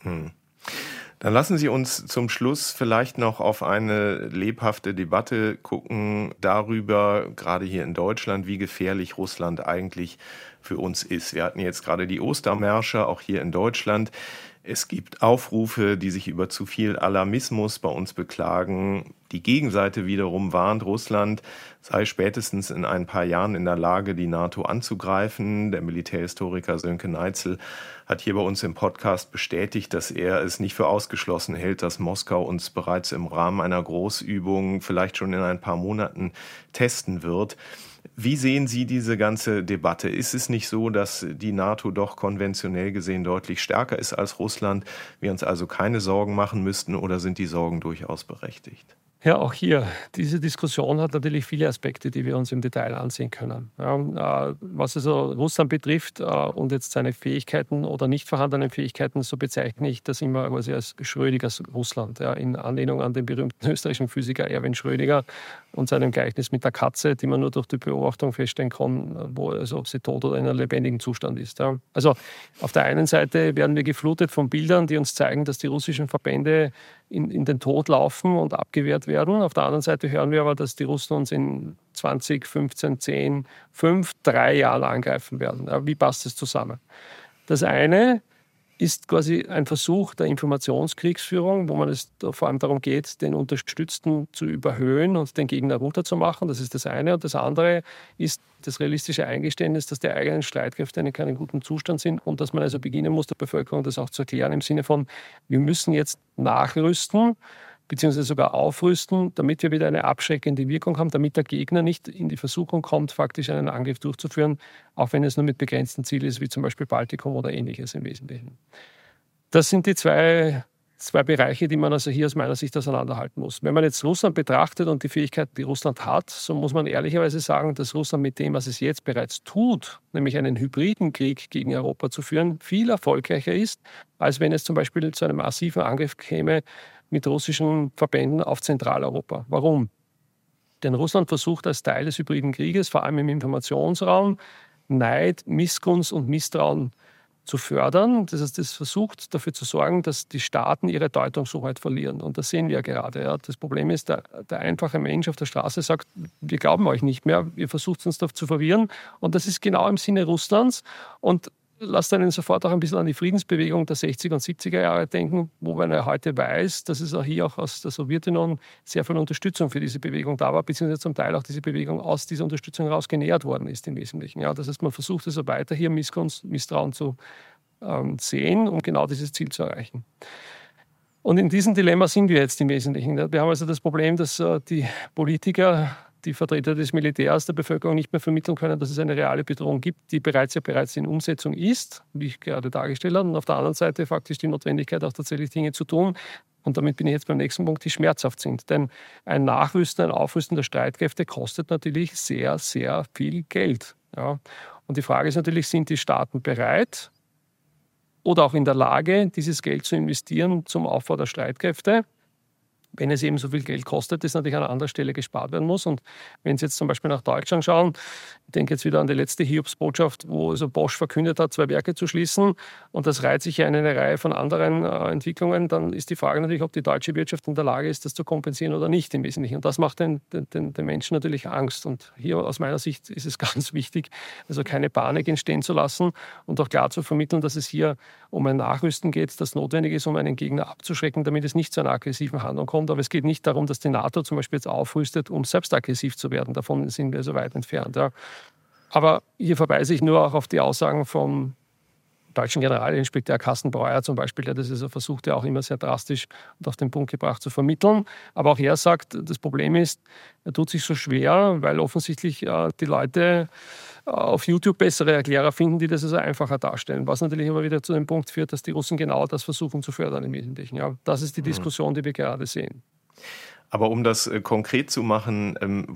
Dann lassen Sie uns zum Schluss vielleicht noch auf eine lebhafte Debatte gucken darüber, gerade hier in Deutschland, wie gefährlich Russland eigentlich für uns ist. Wir hatten jetzt gerade die Ostermärsche, auch hier in Deutschland. Es gibt Aufrufe, die sich über zu viel Alarmismus bei uns beklagen. Die Gegenseite wiederum warnt, Russland sei spätestens in ein paar Jahren in der Lage, die NATO anzugreifen. Der Militärhistoriker Sönke Neitzel hat hier bei uns im Podcast bestätigt, dass er es nicht für ausgeschlossen hält, dass Moskau uns bereits im Rahmen einer Großübung vielleicht schon in ein paar Monaten testen wird. Wie sehen Sie diese ganze Debatte? Ist es nicht so, dass die NATO doch konventionell gesehen deutlich stärker ist als Russland, wir uns also keine Sorgen machen müssten, oder sind die Sorgen durchaus berechtigt? Ja, auch hier. Diese Diskussion hat natürlich viele Aspekte, die wir uns im Detail ansehen können. Ja, was also Russland betrifft und jetzt seine Fähigkeiten oder nicht vorhandenen Fähigkeiten, so bezeichne ich das immer quasi als Schrödingers Russland. Ja, in Anlehnung an den berühmten österreichischen Physiker Erwin Schrödinger und seinem Gleichnis mit der Katze, die man nur durch die Beobachtung feststellen kann, ob sie tot oder in einem lebendigen Zustand ist. Ja. Also auf der einen Seite werden wir geflutet von Bildern, die uns zeigen, dass die russischen Verbände in den Tod laufen und abgewehrt werden. Auf der anderen Seite hören wir aber, dass die Russen uns in 20, 15, 10, 5, 3 Jahren angreifen werden. Ja, wie passt das zusammen? Das eine ist quasi ein Versuch der Informationskriegsführung, wo man es vor allem darum geht, den Unterstützten zu überhöhen und den Gegner runterzumachen. Das ist das eine. Und das andere ist das realistische Eingeständnis, dass die eigenen Streitkräfte in keinem guten Zustand sind und dass man also beginnen muss, der Bevölkerung das auch zu erklären im Sinne von, wir müssen jetzt nachrüsten, beziehungsweise sogar aufrüsten, damit wir wieder eine abschreckende Wirkung haben, damit der Gegner nicht in die Versuchung kommt, faktisch einen Angriff durchzuführen, auch wenn es nur mit begrenzten Zielen ist, wie zum Beispiel Baltikum oder Ähnliches im Wesentlichen. Das sind die zwei Bereiche, die man also hier aus meiner Sicht auseinanderhalten muss. Wenn man jetzt Russland betrachtet und die Fähigkeiten, die Russland hat, so muss man ehrlicherweise sagen, dass Russland mit dem, was es jetzt bereits tut, nämlich einen hybriden Krieg gegen Europa zu führen, viel erfolgreicher ist, als wenn es zum Beispiel zu einem massiven Angriff käme mit russischen Verbänden auf Zentraleuropa. Warum? Denn Russland versucht als Teil des hybriden Krieges, vor allem im Informationsraum, Neid, Missgunst und Misstrauen zu fördern. Das heißt, es versucht dafür zu sorgen, dass die Staaten ihre Deutungshoheit verlieren. Und das sehen wir ja gerade. Ja. Das Problem ist, der einfache Mensch auf der Straße sagt, wir glauben euch nicht mehr, ihr versucht uns da zu verwirren. Und das ist genau im Sinne Russlands. Und lasst einen sofort auch ein bisschen an die Friedensbewegung der 60er und 70er Jahre denken, wo man ja heute weiß, dass es auch hier auch aus der Sowjetunion sehr viel Unterstützung für diese Bewegung da war, beziehungsweise zum Teil auch diese Bewegung aus dieser Unterstützung heraus genährt worden ist im Wesentlichen. Ja, das heißt, man versucht also weiter hier Missgunst, Misstrauen zu sehen, um genau dieses Ziel zu erreichen. Und in diesem Dilemma sind wir jetzt im Wesentlichen. Wir haben also das Problem, dass die Politiker, die Vertreter des Militärs der Bevölkerung nicht mehr vermitteln können, dass es eine reale Bedrohung gibt, die bereits in Umsetzung ist, wie ich gerade dargestellt habe. Und auf der anderen Seite faktisch die Notwendigkeit, auch tatsächlich Dinge zu tun. Und damit bin ich jetzt beim nächsten Punkt, die schmerzhaft sind. Denn ein Nachrüsten, ein Aufrüsten der Streitkräfte kostet natürlich sehr, sehr viel Geld. Ja. Und die Frage ist natürlich, sind die Staaten bereit oder auch in der Lage, dieses Geld zu investieren zum Aufbau der Streitkräfte? Wenn es eben so viel Geld kostet, das natürlich an einer anderen Stelle gespart werden muss. Und wenn Sie jetzt zum Beispiel nach Deutschland schauen, ich denke jetzt wieder an die letzte Hiobsbotschaft, wo also Bosch verkündet hat, 2 Werke zu schließen, und das reiht sich ja in eine Reihe von anderen Entwicklungen, dann ist die Frage natürlich, ob die deutsche Wirtschaft in der Lage ist, das zu kompensieren oder nicht im Wesentlichen. Und das macht den Menschen natürlich Angst. Und hier aus meiner Sicht ist es ganz wichtig, also keine Panik entstehen zu lassen und auch klar zu vermitteln, dass es hier um ein Nachrüsten geht, das notwendig ist, um einen Gegner abzuschrecken, damit es nicht zu einer aggressiven Handlung kommt. Aber es geht nicht darum, dass die NATO zum Beispiel jetzt aufrüstet, um selbst aggressiv zu werden. Davon sind wir so weit entfernt. Ja. Aber hier verweise ich nur auch auf die Aussagen vom deutschen Generalinspekteur Carsten Breuer zum Beispiel, der das also versucht, ja auch immer sehr drastisch und auf den Punkt gebracht zu vermitteln. Aber auch er sagt, das Problem ist, er tut sich so schwer, weil offensichtlich die Leute auf YouTube bessere Erklärer finden, die das also einfacher darstellen. Was natürlich aber wieder zu dem Punkt führt, dass die Russen genau das versuchen zu fördern im Wesentlichen. Ja, das ist die Diskussion, die wir gerade sehen. Aber um das konkret zu machen,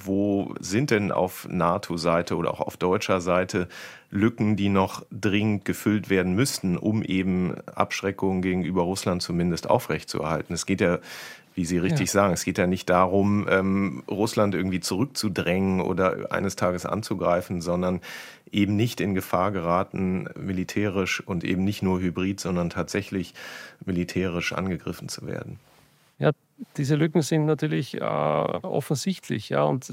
wo sind denn auf NATO-Seite oder auch auf deutscher Seite Lücken, die noch dringend gefüllt werden müssten, um eben Abschreckung gegenüber Russland zumindest aufrechtzuerhalten? Es geht ja, wie Sie richtig sagen, es geht ja nicht darum, Russland irgendwie zurückzudrängen oder eines Tages anzugreifen, sondern eben nicht in Gefahr geraten, militärisch und eben nicht nur hybrid, sondern tatsächlich militärisch angegriffen zu werden. Ja, diese Lücken sind natürlich offensichtlich, ja, und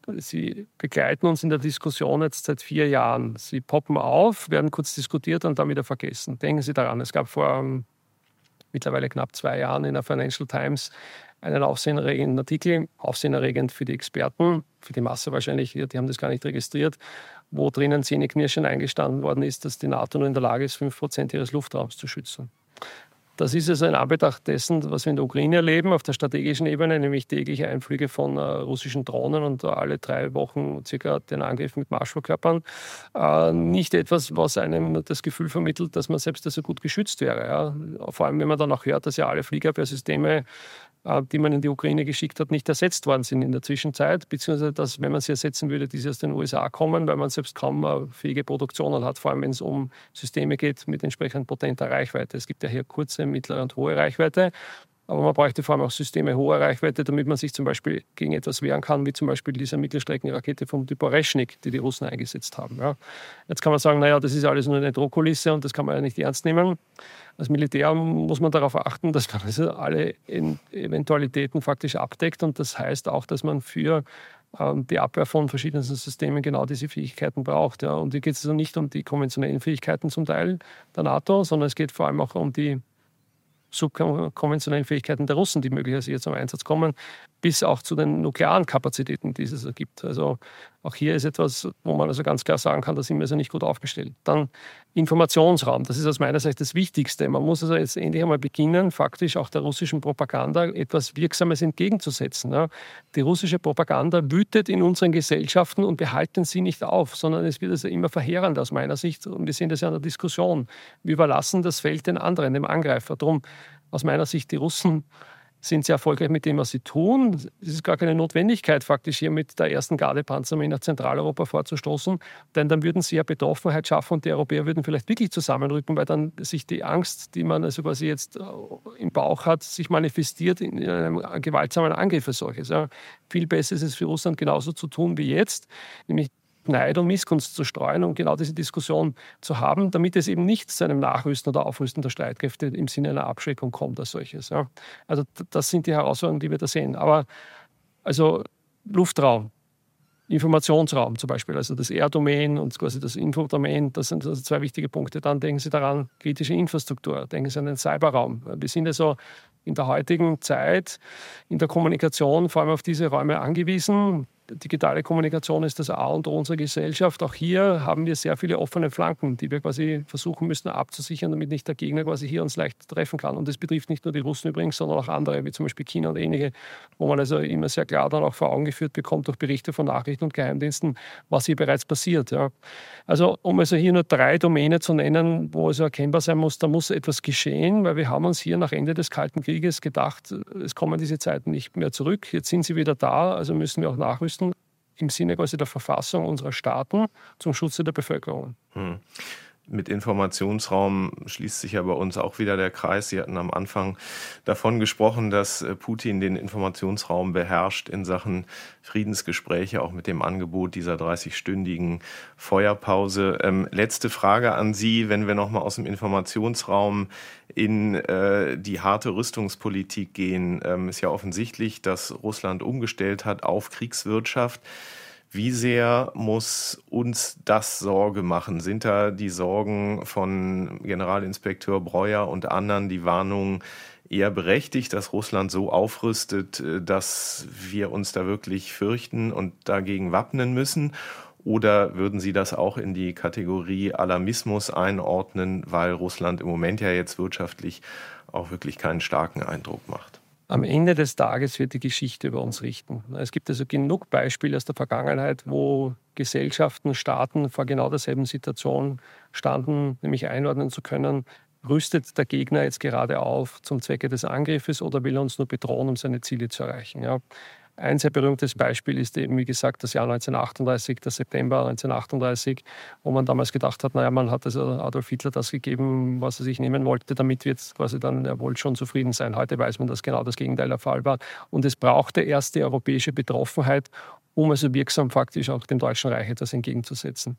sie begleiten uns in der Diskussion jetzt seit 4 Jahren. Sie poppen auf, werden kurz diskutiert und dann wieder vergessen. Denken Sie daran, es gab vor mittlerweile knapp 2 Jahren in der Financial Times einen aufsehenerregenden Artikel, aufsehenerregend für die Experten, für die Masse wahrscheinlich, die haben das gar nicht registriert, wo drinnen zähneknirschend eingestanden worden ist, dass die NATO nur in der Lage ist, 5% ihres Luftraums zu schützen. Das ist also in Anbetracht dessen, was wir in der Ukraine erleben, auf der strategischen Ebene, nämlich tägliche Einflüge von russischen Drohnen und alle 3 Wochen circa den Angriff mit Marschflugkörpern, nicht etwas, was einem das Gefühl vermittelt, dass man selbst so gut geschützt wäre. Ja. Vor allem, wenn man dann auch hört, dass ja alle Fliegerabwehrsysteme, die man in die Ukraine geschickt hat, nicht ersetzt worden sind in der Zwischenzeit, beziehungsweise dass, wenn man sie ersetzen würde, diese aus den USA kommen, weil man selbst kaum fähige Produktionen hat, vor allem wenn es um Systeme geht mit entsprechend potenter Reichweite. Es gibt ja hier kurze, mittlere und hohe Reichweite. Aber man bräuchte vor allem auch Systeme hoher Reichweite, damit man sich zum Beispiel gegen etwas wehren kann, wie zum Beispiel diese Mittelstreckenrakete vom Typ Oreschnik, die Russen eingesetzt haben. Ja. Jetzt kann man sagen, naja, das ist alles nur eine Drohkulisse und das kann man ja nicht ernst nehmen. Als Militär muss man darauf achten, dass man also alle Eventualitäten faktisch abdeckt. Und das heißt auch, dass man für die Abwehr von verschiedenen Systemen genau diese Fähigkeiten braucht. Ja. Und hier geht es also nicht um die konventionellen Fähigkeiten zum Teil der NATO, sondern es geht vor allem auch um die subkonventionellen Fähigkeiten der Russen, die möglicherweise hier zum Einsatz kommen, bis auch zu den nuklearen Kapazitäten, die es ergibt. Also auch hier ist etwas, wo man also ganz klar sagen kann, da sind wir also nicht gut aufgestellt. Dann Informationsraum, das ist aus meiner Sicht das Wichtigste. Man muss also jetzt endlich einmal beginnen, faktisch auch der russischen Propaganda etwas Wirksames entgegenzusetzen. Ja. Die russische Propaganda wütet in unseren Gesellschaften und wir halten sie nicht auf, sondern es wird also immer verheerender aus meiner Sicht. Und wir sehen das ja in der Diskussion. Wir überlassen das Feld den anderen, dem Angreifer. Darum aus meiner Sicht, die Russen sind sehr erfolgreich mit dem, was sie tun. Es ist gar keine Notwendigkeit, faktisch hier mit der ersten Gardepanzerarmee nach Zentraleuropa vorzustoßen, denn dann würden sie ja Betroffenheit schaffen und die Europäer würden vielleicht wirklich zusammenrücken, weil dann sich die Angst, die man also quasi jetzt im Bauch hat, sich manifestiert in einem gewaltsamen Angriff als solches. Ja. Viel besser ist es für Russland genauso zu tun wie jetzt, nämlich Neid und Missgunst zu streuen und genau diese Diskussion zu haben, damit es eben nicht zu einem Nachrüsten oder Aufrüsten der Streitkräfte im Sinne einer Abschreckung kommt als solches. Ja. Also das sind die Herausforderungen, die wir da sehen. Aber also Luftraum, Informationsraum zum Beispiel, also das Air-Domain und quasi das Infodomain, das sind also zwei wichtige Punkte. Dann denken Sie daran, kritische Infrastruktur, denken Sie an den Cyberraum. Wir sind also in der heutigen Zeit in der Kommunikation vor allem auf diese Räume angewiesen. Digitale Kommunikation ist das A und O unserer Gesellschaft. Auch hier haben wir sehr viele offene Flanken, die wir quasi versuchen müssen abzusichern, damit nicht der Gegner quasi hier uns leicht treffen kann. Und das betrifft nicht nur die Russen übrigens, sondern auch andere, wie zum Beispiel China und ähnliche, wo man also immer sehr klar dann auch vor Augen geführt bekommt durch Berichte von Nachrichten und Geheimdiensten, was hier bereits passiert. Ja. Also um also hier nur 3 Domänen zu nennen, wo es erkennbar sein muss, da muss etwas geschehen, weil wir haben uns hier nach Ende des Kalten Krieges gedacht, es kommen diese Zeiten nicht mehr zurück. Jetzt sind sie wieder da, also müssen wir auch nachrüsten im Sinne quasi der Verfassung unserer Staaten zum Schutze der Bevölkerung. Mit Informationsraum schließt sich ja bei uns auch wieder der Kreis. Sie hatten am Anfang davon gesprochen, dass Putin den Informationsraum beherrscht in Sachen Friedensgespräche, auch mit dem Angebot dieser 30-stündigen Feuerpause. Letzte Frage an Sie, wenn wir nochmal aus dem Informationsraum in die harte Rüstungspolitik gehen. Ist ja offensichtlich, dass Russland umgestellt hat auf Kriegswirtschaft. Wie sehr muss uns das Sorge machen? Sind da die Sorgen von Generalinspekteur Breuer und anderen, die Warnungen eher berechtigt, dass Russland so aufrüstet, dass wir uns da wirklich fürchten und dagegen wappnen müssen? Oder würden Sie das auch in die Kategorie Alarmismus einordnen, weil Russland im Moment ja jetzt wirtschaftlich auch wirklich keinen starken Eindruck macht? Am Ende des Tages wird die Geschichte über uns richten. Es gibt also genug Beispiele aus der Vergangenheit, wo Gesellschaften, Staaten vor genau derselben Situation standen, nämlich einordnen zu können, rüstet der Gegner jetzt gerade auf zum Zwecke des Angriffes oder will er uns nur bedrohen, um seine Ziele zu erreichen. Ja. Ein sehr berühmtes Beispiel ist eben, wie gesagt, das Jahr 1938, der September 1938, wo man damals gedacht hat, naja, man hat also Adolf Hitler das gegeben, was er sich nehmen wollte, damit wir jetzt quasi dann, er wollte schon zufrieden sein. Heute weiß man, dass genau das Gegenteil der Fall war. Und es brauchte erst die europäische Betroffenheit, um also wirksam faktisch auch dem Deutschen Reich etwas entgegenzusetzen.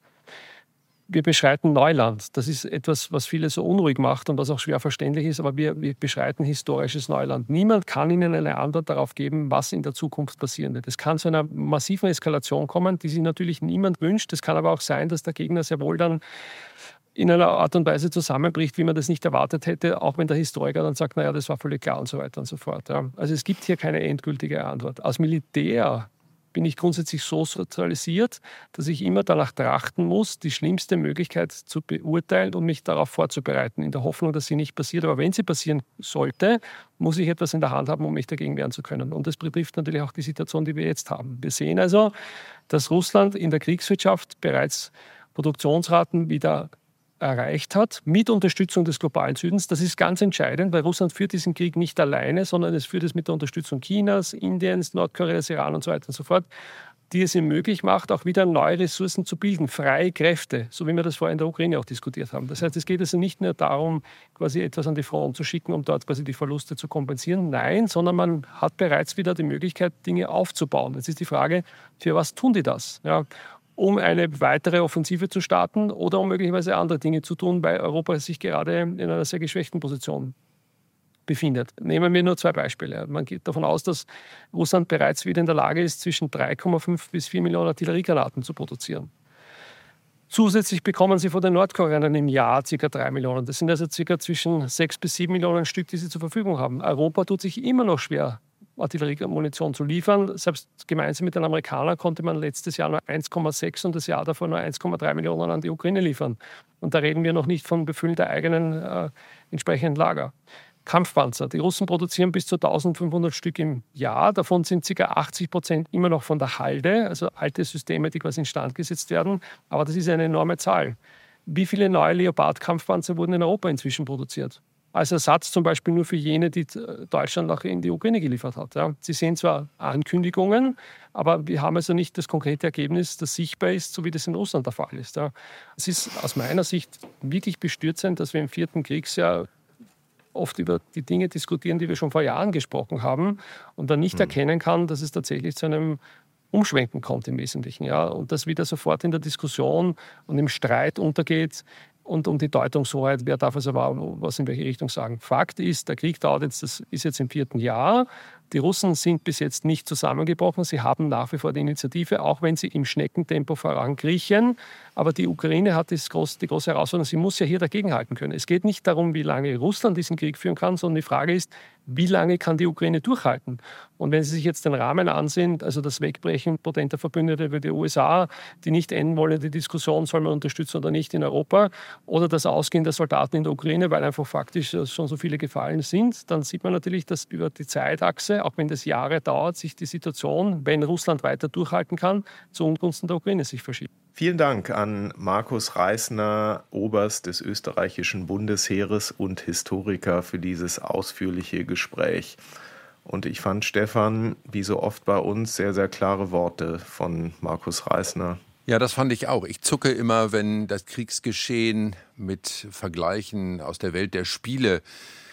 Wir beschreiten Neuland. Das ist etwas, was viele so unruhig macht und was auch schwer verständlich ist, aber wir beschreiten historisches Neuland. Niemand kann Ihnen eine Antwort darauf geben, was in der Zukunft passieren wird. Es kann zu einer massiven Eskalation kommen, die sich natürlich niemand wünscht. Es kann aber auch sein, dass der Gegner sehr wohl dann in einer Art und Weise zusammenbricht, wie man das nicht erwartet hätte, auch wenn der Historiker dann sagt, naja, das war völlig klar und so weiter und so fort. Ja. Also es gibt hier keine endgültige Antwort. Als Militär bin ich grundsätzlich so sozialisiert, dass ich immer danach trachten muss, die schlimmste Möglichkeit zu beurteilen und mich darauf vorzubereiten, in der Hoffnung, dass sie nicht passiert. Aber wenn sie passieren sollte, muss ich etwas in der Hand haben, um mich dagegen wehren zu können. Und das betrifft natürlich auch die Situation, die wir jetzt haben. Wir sehen also, dass Russland in der Kriegswirtschaft bereits Produktionsraten wieder erreicht hat, mit Unterstützung des globalen Südens. Das ist ganz entscheidend, weil Russland führt diesen Krieg nicht alleine, sondern es führt es mit der Unterstützung Chinas, Indiens, Nordkoreas, Iran und so weiter und so fort. die es ihm möglich macht, auch wieder neue Ressourcen zu bilden, freie Kräfte, so wie wir das vorher in der Ukraine auch diskutiert haben. Das heißt, es geht also nicht nur darum, quasi etwas an die Front zu schicken, um dort quasi die Verluste zu kompensieren. Nein, sondern man hat bereits wieder die Möglichkeit, Dinge aufzubauen. Jetzt ist die Frage, für was tun die das? Ja, um eine weitere Offensive zu starten oder um möglicherweise andere Dinge zu tun, weil Europa sich gerade in einer sehr geschwächten Position befindet. Nehmen wir nur 2 Beispiele. Man geht davon aus, dass Russland bereits wieder in der Lage ist, zwischen 3,5 bis 4 Millionen Artilleriegranaten zu produzieren. Zusätzlich bekommen sie von den Nordkoreanern im Jahr ca. 3 Millionen. Das sind also ca. zwischen 6 bis 7 Millionen Stück, die sie zur Verfügung haben. Europa tut sich immer noch schwer, Artilleriemunition zu liefern. Selbst gemeinsam mit den Amerikanern konnte man letztes Jahr nur 1,6 und das Jahr davor nur 1,3 Millionen an die Ukraine liefern. Und da reden wir noch nicht von Befüllen der eigenen entsprechenden Lager. Kampfpanzer. Die Russen produzieren bis zu 1500 Stück im Jahr. Davon sind ca. 80% immer noch von der Halde, also alte Systeme, die quasi instand gesetzt werden. Aber das ist eine enorme Zahl. Wie viele neue Leopard-Kampfpanzer wurden in Europa inzwischen produziert? Als Ersatz zum Beispiel nur für jene, die Deutschland auch in die Ukraine geliefert hat. Ja. Sie sehen zwar Ankündigungen, aber wir haben also nicht das konkrete Ergebnis, das sichtbar ist, so wie das in Russland der Fall ist. Ja. Es ist aus meiner Sicht wirklich bestürzend, dass wir im 4. Kriegsjahr oft über die Dinge diskutieren, die wir schon vor Jahren gesprochen haben und dann nicht erkennen kann, dass es tatsächlich zu einem Umschwenken kommt im Wesentlichen. Ja, und das wieder sofort in der Diskussion und im Streit untergeht und um die Deutungshoheit, wer darf also was in welche Richtung sagen. Fakt ist, der Krieg dauert jetzt, das ist jetzt im 4. Jahr. Die Russen sind bis jetzt nicht zusammengebrochen. Sie haben nach wie vor die Initiative, auch wenn sie im Schneckentempo vorankriechen. Aber die Ukraine hat die große Herausforderung, sie muss ja hier dagegenhalten können. Es geht nicht darum, wie lange Russland diesen Krieg führen kann, sondern die Frage ist, wie lange kann die Ukraine durchhalten? Und wenn Sie sich jetzt den Rahmen ansehen, also das Wegbrechen potenter Verbündeter wie die USA, die nicht enden wollen, die Diskussion, soll man unterstützen oder nicht in Europa, oder das Ausgehen der Soldaten in der Ukraine, weil einfach faktisch schon so viele gefallen sind, dann sieht man natürlich, dass über die Zeitachse, auch wenn das Jahre dauert, sich die Situation, wenn Russland weiter durchhalten kann, zu Ungunsten der Ukraine sich verschiebt. Vielen Dank an Markus Reisner, Oberst des österreichischen Bundesheeres und Historiker, für dieses ausführliche Gespräch. Und ich fand, Stefan, wie so oft bei uns, sehr, sehr klare Worte von Markus Reisner. Ja, das fand ich auch. Ich zucke immer, wenn das Kriegsgeschehen mit Vergleichen aus der Welt der Spiele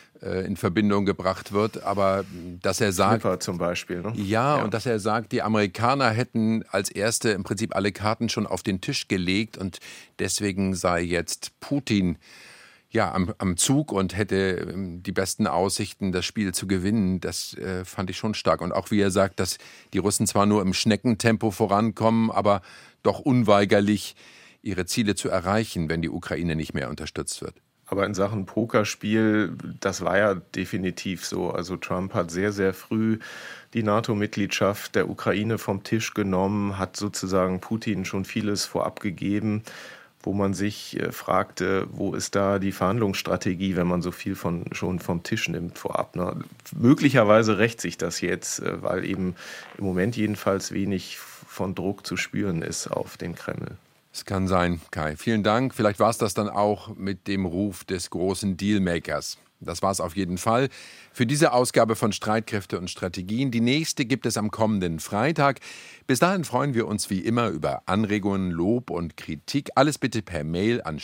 in Verbindung gebracht wird, aber dass er sagt, Sniffer zum Beispiel, ne? Ja, und dass er sagt, die Amerikaner hätten als Erste im Prinzip alle Karten schon auf den Tisch gelegt und deswegen sei jetzt Putin ja am Zug und hätte die besten Aussichten, das Spiel zu gewinnen. Das fand ich schon stark. Und auch wie er sagt, dass die Russen zwar nur im Schneckentempo vorankommen, aber doch unweigerlich ihre Ziele zu erreichen, wenn die Ukraine nicht mehr unterstützt wird. Aber in Sachen Pokerspiel, das war ja definitiv so. Also Trump hat sehr, sehr früh die NATO-Mitgliedschaft der Ukraine vom Tisch genommen, hat sozusagen Putin schon vieles vorab gegeben, wo man sich fragte, wo ist da die Verhandlungsstrategie, wenn man so viel schon vom Tisch nimmt vorab. Ne? Möglicherweise rächt sich das jetzt, weil eben im Moment jedenfalls wenig von Druck zu spüren ist auf den Kreml. Es kann sein, Kai. Vielen Dank. Vielleicht war es das dann auch mit dem Ruf des großen Dealmakers. Das war es auf jeden Fall für diese Ausgabe von Streitkräfte und Strategien. Die nächste gibt es am kommenden Freitag. Bis dahin freuen wir uns wie immer über Anregungen, Lob und Kritik. Alles bitte per Mail an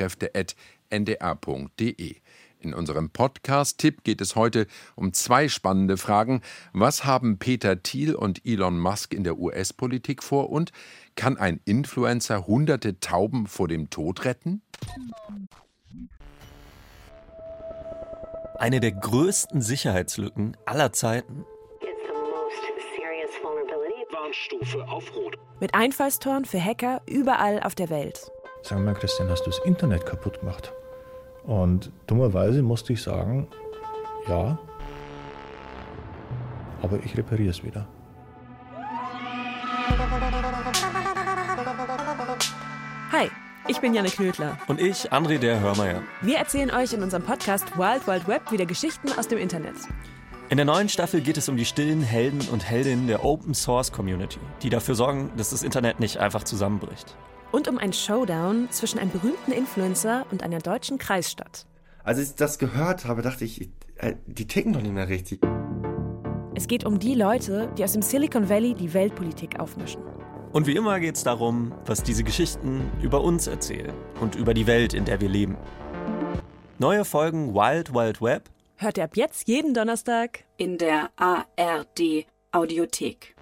streitkräfte@ndr.de. In unserem Podcast-Tipp geht es heute um 2 spannende Fragen. Was haben Peter Thiel und Elon Musk in der US-Politik vor? Und kann ein Influencer hunderte Tauben vor dem Tod retten? Eine der größten Sicherheitslücken aller Zeiten. Warnstufe auf Rot. Mit Einfallstoren für Hacker überall auf der Welt. Sag mal, Christian, hast du das Internet kaputt gemacht? Und dummerweise musste ich sagen, ja, aber ich repariere es wieder. Hi, ich bin Janne Knödler. Und ich, André der Hörmeier. Wir erzählen euch in unserem Podcast Wild Wild Web wieder Geschichten aus dem Internet. In der neuen Staffel geht es um die stillen Helden und Heldinnen der Open-Source-Community, die dafür sorgen, dass das Internet nicht einfach zusammenbricht. Und um ein Showdown zwischen einem berühmten Influencer und einer deutschen Kreisstadt. Als ich das gehört habe, dachte ich, die ticken doch nicht mehr richtig. Es geht um die Leute, die aus dem Silicon Valley die Weltpolitik aufmischen. Und wie immer geht es darum, was diese Geschichten über uns erzählen und über die Welt, in der wir leben. Neue Folgen Wild Wild Web hört ihr ab jetzt jeden Donnerstag in der ARD Audiothek.